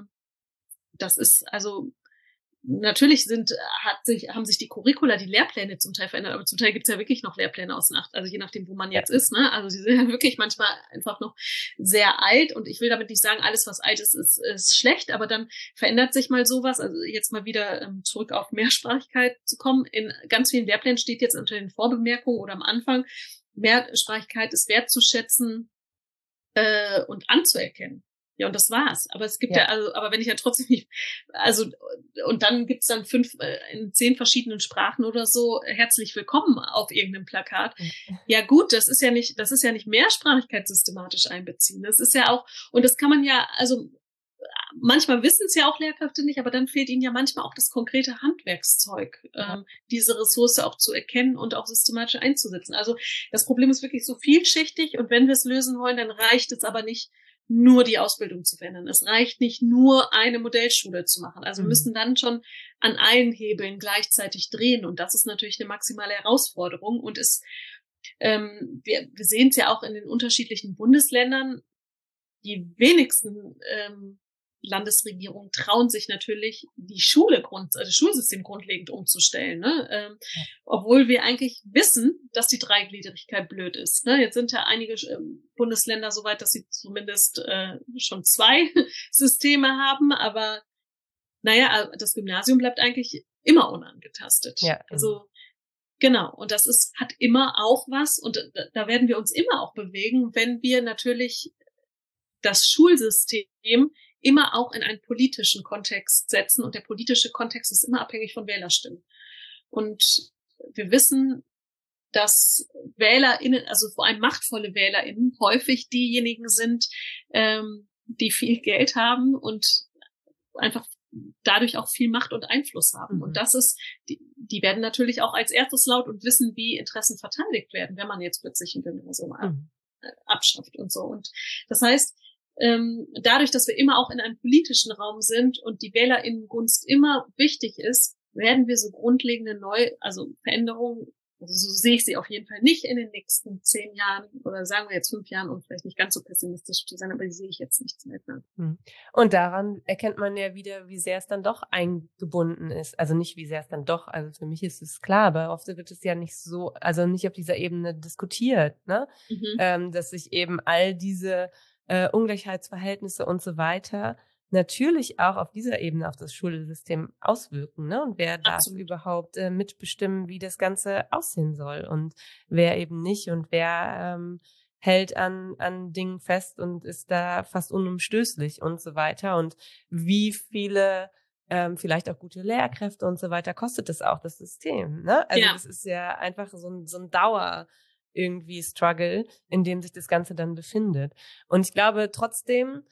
das ist also natürlich haben sich die Curricula, die Lehrpläne zum Teil verändert, aber zum Teil gibt's ja wirklich noch Lehrpläne aus den also je nachdem, wo man jetzt ist, ne? Also die sind ja wirklich manchmal einfach noch sehr alt und ich will damit nicht sagen, alles, was alt ist schlecht, aber dann verändert sich mal sowas, also jetzt mal wieder zurück auf Mehrsprachigkeit zu kommen. In ganz vielen Lehrplänen steht jetzt unter den Vorbemerkungen oder am Anfang, Mehrsprachigkeit ist wertzuschätzen und anzuerkennen. Ja, und das war's. Aber es gibt aber wenn ich ja trotzdem nicht, also, und dann gibt's dann 5 in 10 verschiedenen Sprachen oder so, herzlich willkommen auf irgendeinem Plakat. Ja gut, das ist ja nicht Mehrsprachigkeit systematisch einbeziehen. Das ist ja auch, und das kann man ja, also, manchmal wissen es ja auch Lehrkräfte nicht, aber dann fehlt ihnen ja manchmal auch das konkrete Handwerkszeug, diese Ressource auch zu erkennen und auch systematisch einzusetzen. Also, das Problem ist wirklich so vielschichtig und wenn wir es lösen wollen, dann reicht es aber nicht, nur die Ausbildung zu verändern. Es reicht nicht nur eine Modellschule zu machen. Also wir müssen dann schon an allen Hebeln gleichzeitig drehen. Und das ist natürlich eine maximale Herausforderung. Und wir sehen es ja auch in den unterschiedlichen Bundesländern. Die wenigsten Landesregierungen trauen sich natürlich, das Schulsystem grundlegend umzustellen, ne? Obwohl wir eigentlich wissen, dass die Dreigliedrigkeit blöd ist. Ne? Jetzt sind ja einige Bundesländer so weit, dass sie zumindest schon 2 Systeme haben, aber naja, das Gymnasium bleibt eigentlich immer unangetastet. Ja. Also genau, und das hat immer auch was, und da werden wir uns immer auch bewegen, wenn wir natürlich das Schulsystem immer auch in einen politischen Kontext setzen. Und der politische Kontext ist immer abhängig von Wählerstimmen. Und wir wissen, dass WählerInnen, also vor allem machtvolle WählerInnen, häufig diejenigen sind, die viel Geld haben und einfach dadurch auch viel Macht und Einfluss haben. Und das ist, die werden natürlich auch als erstes laut und wissen, wie Interessen verteidigt werden, wenn man jetzt plötzlich ein Gymnasium abschafft und so. Und das heißt, dadurch, dass wir immer auch in einem politischen Raum sind und die WählerInnengunst immer wichtig ist, werden wir so grundlegende Veränderungen, also so sehe ich sie auf jeden Fall nicht in den nächsten 10 Jahren oder sagen wir jetzt 5 Jahren, um vielleicht nicht ganz so pessimistisch zu sein, aber die sehe ich jetzt nicht zeitnah. Und daran erkennt man ja wieder, wie sehr es dann doch eingebunden ist. Also nicht, wie sehr es dann doch, also für mich ist es klar, aber oft wird es ja nicht so, also nicht auf dieser Ebene diskutiert, ne? Dass sich eben all diese Ungleichheitsverhältnisse und so weiter natürlich auch auf dieser Ebene auf das Schulsystem auswirken, ne? Und wer darf überhaupt mitbestimmen, wie das Ganze aussehen soll und wer eben nicht und wer hält an Dingen fest und ist da fast unumstößlich und so weiter und wie viele vielleicht auch gute Lehrkräfte und so weiter kostet das auch das System, ne? Also das ist ja einfach so ein Dauer irgendwie Struggle, in dem sich das Ganze dann befindet. Und ich glaube trotzdem,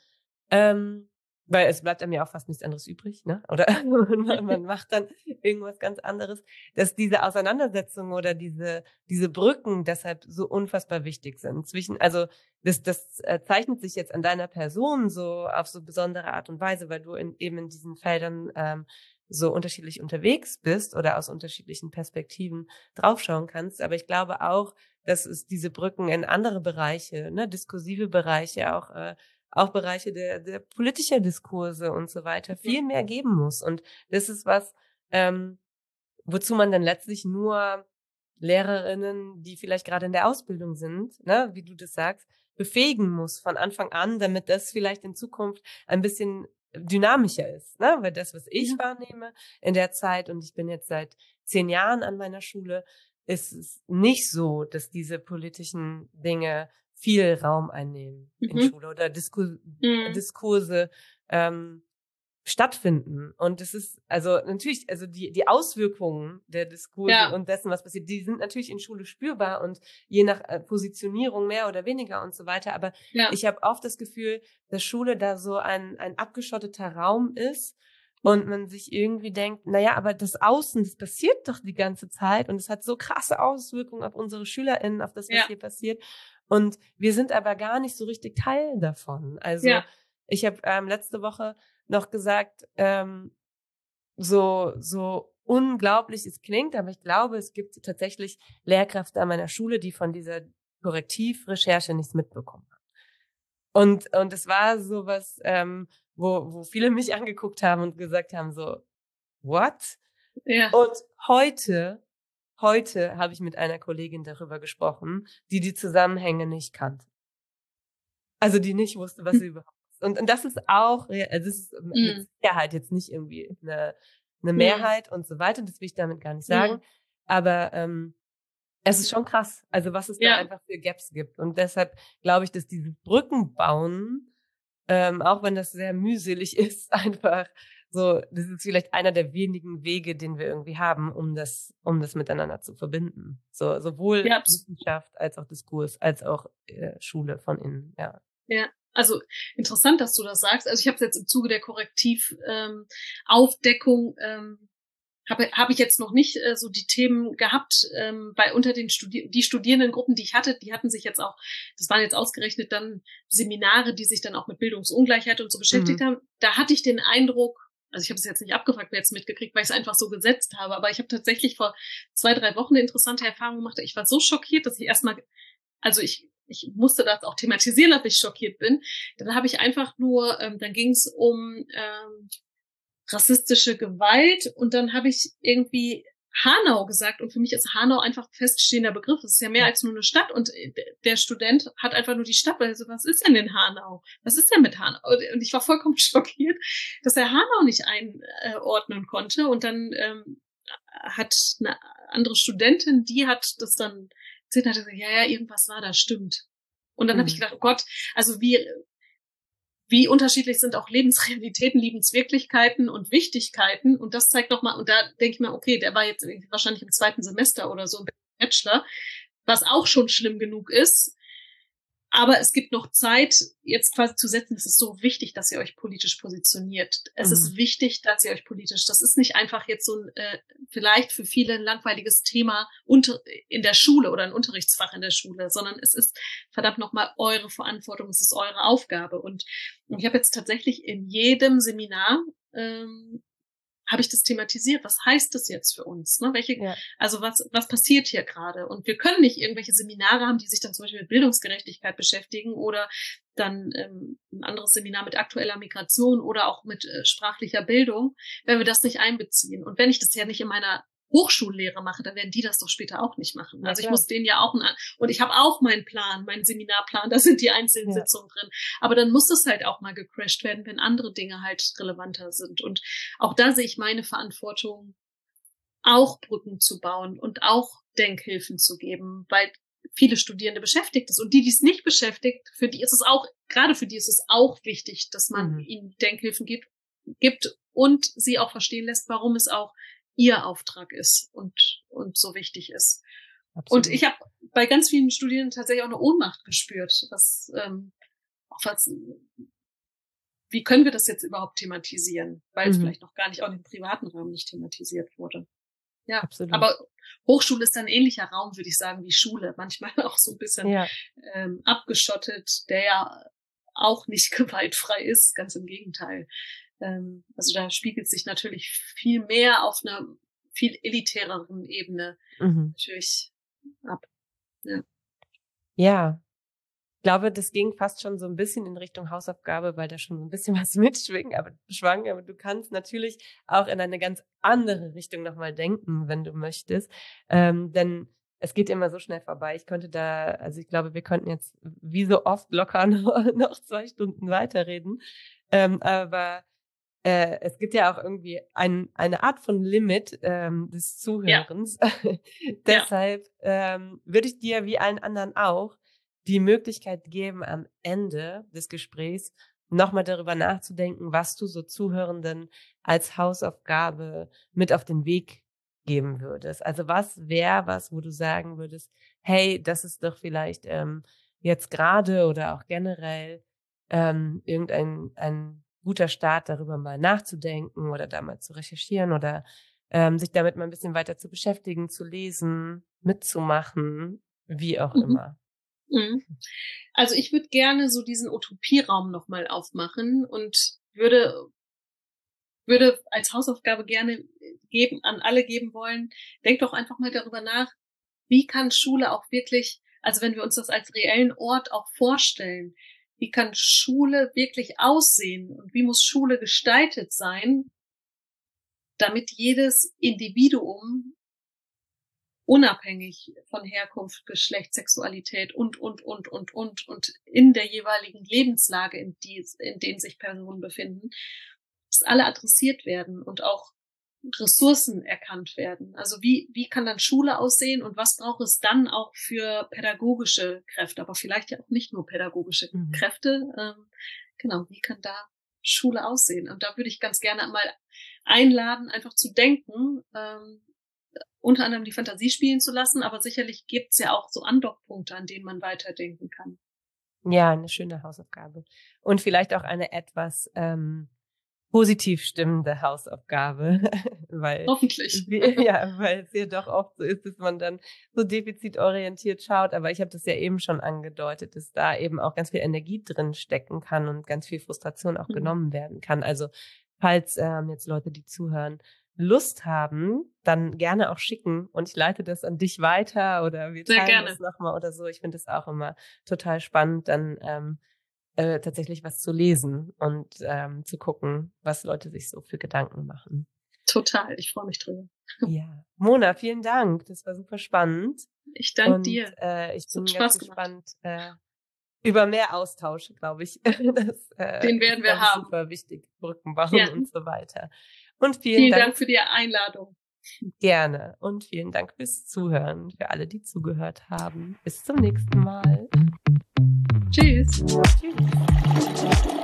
weil es bleibt einem ja auch fast nichts anderes übrig, ne? Oder man macht dann irgendwas ganz anderes, dass diese Auseinandersetzungen oder diese Brücken deshalb so unfassbar wichtig sind. Also das zeichnet sich jetzt an deiner Person so auf so besondere Art und Weise, weil du eben in diesen Feldern so unterschiedlich unterwegs bist oder aus unterschiedlichen Perspektiven draufschauen kannst. Aber ich glaube auch, dass es diese Brücken in andere Bereiche, ne, diskursive Bereiche auch auch Bereiche der politischer Diskurse und so weiter viel mehr geben muss. Und das ist was, wozu man dann letztlich nur Lehrerinnen, die vielleicht gerade in der Ausbildung sind, ne, wie du das sagst, befähigen muss von Anfang an, damit das vielleicht in Zukunft ein bisschen dynamischer ist, ne? Weil das, was ich wahrnehme in der Zeit, und ich bin jetzt seit 10 Jahren an meiner Schule, ist es nicht so, dass diese politischen Dinge viel Raum einnehmen in Schule oder Diskurse stattfinden. Und es ist, also natürlich, also die Auswirkungen der Diskurse und dessen, was passiert, die sind natürlich in Schule spürbar und je nach Positionierung mehr oder weniger und so weiter. Aber ich habe oft das Gefühl, dass Schule da so ein abgeschotteter Raum ist und man sich irgendwie denkt, naja, aber das Außen, das passiert doch die ganze Zeit und es hat so krasse Auswirkungen auf unsere SchülerInnen, auf das, was hier passiert. Und wir sind aber gar nicht so richtig Teil davon. Also ich habe letzte Woche noch gesagt, so unglaublich es klingt, aber ich glaube, es gibt tatsächlich Lehrkräfte an meiner Schule, die von dieser Korrektivrecherche nichts mitbekommen haben. Und es war sowas, wo viele mich angeguckt haben und gesagt haben so, what? Ja. Und heute habe ich mit einer Kollegin darüber gesprochen, die Zusammenhänge nicht kannte. Also die nicht wusste, was sie überhaupt ist. Und das ist auch, also es ist mit Sicherheit jetzt nicht irgendwie eine Mehrheit und so weiter, das will ich damit gar nicht sagen. Aber es ist schon krass, also was es da einfach für Gaps gibt. Und deshalb glaube ich, dass diese Brücken bauen, auch wenn das sehr mühselig ist, einfach so, das ist vielleicht einer der wenigen Wege, den wir irgendwie haben, um das miteinander zu verbinden. So, sowohl Wissenschaft als auch Diskurs, als auch Schule von innen, ja. Ja, also interessant, dass du das sagst. Also ich habe jetzt im Zuge der Korrektivaufdeckung habe ich jetzt noch nicht so die Themen gehabt, weil unter den die Studierendengruppen, die ich hatte, die hatten sich jetzt auch, das waren jetzt ausgerechnet dann Seminare, die sich dann auch mit Bildungsungleichheit und so beschäftigt haben. Da hatte ich den Eindruck, also ich habe es jetzt nicht abgefragt, wer jetzt mitgekriegt, weil ich es einfach so gesetzt habe, aber ich habe tatsächlich vor 2-3 Wochen eine interessante Erfahrung gemacht. Ich war so schockiert, dass ich erstmal, also ich musste das auch thematisieren, dass ich schockiert bin. Dann habe ich einfach nur, dann ging es um rassistische Gewalt und dann habe ich irgendwie Hanau gesagt und für mich ist Hanau einfach ein feststehender Begriff. Das ist ja mehr als nur eine Stadt und der Student hat einfach nur die Stadt, weil er so, was ist denn in Hanau? Was ist denn mit Hanau? Und ich war vollkommen schockiert, dass er Hanau nicht einordnen konnte und dann hat eine andere Studentin, die hat das dann erzählt, hat gesagt, ja, irgendwas war da, stimmt. Und dann habe ich gedacht, oh Gott, also wie unterschiedlich sind auch Lebensrealitäten, Lebenswirklichkeiten und Wichtigkeiten. Und das zeigt nochmal, und da denke ich mir, okay, der war jetzt wahrscheinlich im 2. Semester oder so im Bachelor, was auch schon schlimm genug ist. Aber es gibt noch Zeit, jetzt quasi zu setzen, es ist so wichtig, dass ihr euch politisch positioniert. Es ist wichtig, dass ihr euch politisch, das ist nicht einfach jetzt so ein, vielleicht für viele ein langweiliges Thema in der Schule oder ein Unterrichtsfach in der Schule, sondern es ist verdammt nochmal eure Verantwortung, es ist eure Aufgabe. Und ich habe jetzt tatsächlich in jedem Seminar habe ich das thematisiert. Was heißt das jetzt für uns? Ne? Also was passiert hier gerade? Und wir können nicht irgendwelche Seminare haben, die sich dann zum Beispiel mit Bildungsgerechtigkeit beschäftigen oder dann ein anderes Seminar mit aktueller Migration oder auch mit sprachlicher Bildung, wenn wir das nicht einbeziehen. Und wenn ich das ja nicht in meiner Hochschullehre mache, dann werden die das doch später auch nicht machen. Also ich muss denen ja auch und ich habe auch meinen Plan, meinen Seminarplan, da sind die einzelnen Sitzungen drin. Aber dann muss das halt auch mal gecrashed werden, wenn andere Dinge halt relevanter sind. Und auch da sehe ich meine Verantwortung, auch Brücken zu bauen und auch Denkhilfen zu geben, weil viele Studierende beschäftigt ist. Und die es nicht beschäftigt, für die ist es auch, gerade für die ist es auch wichtig, dass man ihnen Denkhilfen gibt und sie auch verstehen lässt, warum es auch ihr Auftrag ist und so wichtig ist. Absolut. Und ich habe bei ganz vielen Studierenden tatsächlich auch eine Ohnmacht gespürt. Wie können wir das jetzt überhaupt thematisieren? Weil es vielleicht noch gar nicht auch im privaten Raum nicht thematisiert wurde. Ja, absolut. Aber Hochschule ist ein ähnlicher Raum, würde ich sagen, wie Schule. Manchmal auch so ein bisschen abgeschottet, der ja auch nicht gewaltfrei ist, ganz im Gegenteil. Also da spiegelt sich natürlich viel mehr auf einer viel elitäreren Ebene natürlich ab. Ja. Ich glaube, das ging fast schon so ein bisschen in Richtung Hausaufgabe, weil da schon so ein bisschen was mitschwang, aber du kannst natürlich auch in eine ganz andere Richtung nochmal denken, wenn du möchtest. Denn es geht immer so schnell vorbei. Ich glaube, wir könnten jetzt wie so oft locker noch 2 Stunden weiterreden. Aber es gibt ja auch irgendwie eine Art von Limit des Zuhörens. Ja. Deshalb würde ich dir wie allen anderen auch die Möglichkeit geben, am Ende des Gesprächs nochmal darüber nachzudenken, was du so Zuhörenden als Hausaufgabe mit auf den Weg geben würdest. Also was wäre was, wo du sagen würdest, hey, das ist doch vielleicht jetzt gerade oder auch generell irgendein ein guter Start, darüber mal nachzudenken oder da mal zu recherchieren oder sich damit mal ein bisschen weiter zu beschäftigen, zu lesen, mitzumachen, wie auch immer. Also ich würde gerne so diesen Utopieraum nochmal aufmachen und würde als Hausaufgabe gerne an alle geben wollen, denkt doch einfach mal darüber nach, wie kann Schule auch wirklich, also wenn wir uns das als reellen Ort auch vorstellen, wie kann Schule wirklich aussehen und wie muss Schule gestaltet sein, damit jedes Individuum unabhängig von Herkunft, Geschlecht, Sexualität und in der jeweiligen Lebenslage, in denen sich Personen befinden, dass alle adressiert werden und auch Ressourcen erkannt werden. Also wie kann dann Schule aussehen und was braucht es dann auch für pädagogische Kräfte, aber vielleicht ja auch nicht nur pädagogische Kräfte. Genau, wie kann da Schule aussehen? Und da würde ich ganz gerne mal einladen, einfach zu denken, unter anderem die Fantasie spielen zu lassen, aber sicherlich gibt's ja auch so Andockpunkte, an denen man weiterdenken kann. Ja, eine schöne Hausaufgabe. Und vielleicht auch eine etwas positiv stimmende Hausaufgabe, weil hoffentlich. Weil es ja doch oft so ist, dass man dann so defizitorientiert schaut. Aber ich habe das ja eben schon angedeutet, dass da eben auch ganz viel Energie drin stecken kann und ganz viel Frustration auch genommen werden kann. Also falls jetzt Leute, die zuhören, Lust haben, dann gerne auch schicken und ich leite das an dich weiter oder wir teilen das nochmal oder so. Ich finde es auch immer total spannend, dann tatsächlich was zu lesen und zu gucken, was Leute sich so für Gedanken machen. Total, ich freue mich drüber. Ja, Mona, vielen Dank, das war super spannend. Ich danke dir. Ich bin ganz gespannt über mehr Austausch, glaube ich. Den werden wir haben. Super wichtig, Brücken bauen und so weiter. Und vielen Dank für die Einladung. Gerne und vielen Dank fürs Zuhören, für alle, die zugehört haben. Bis zum nächsten Mal. Tschüss. Tschüss.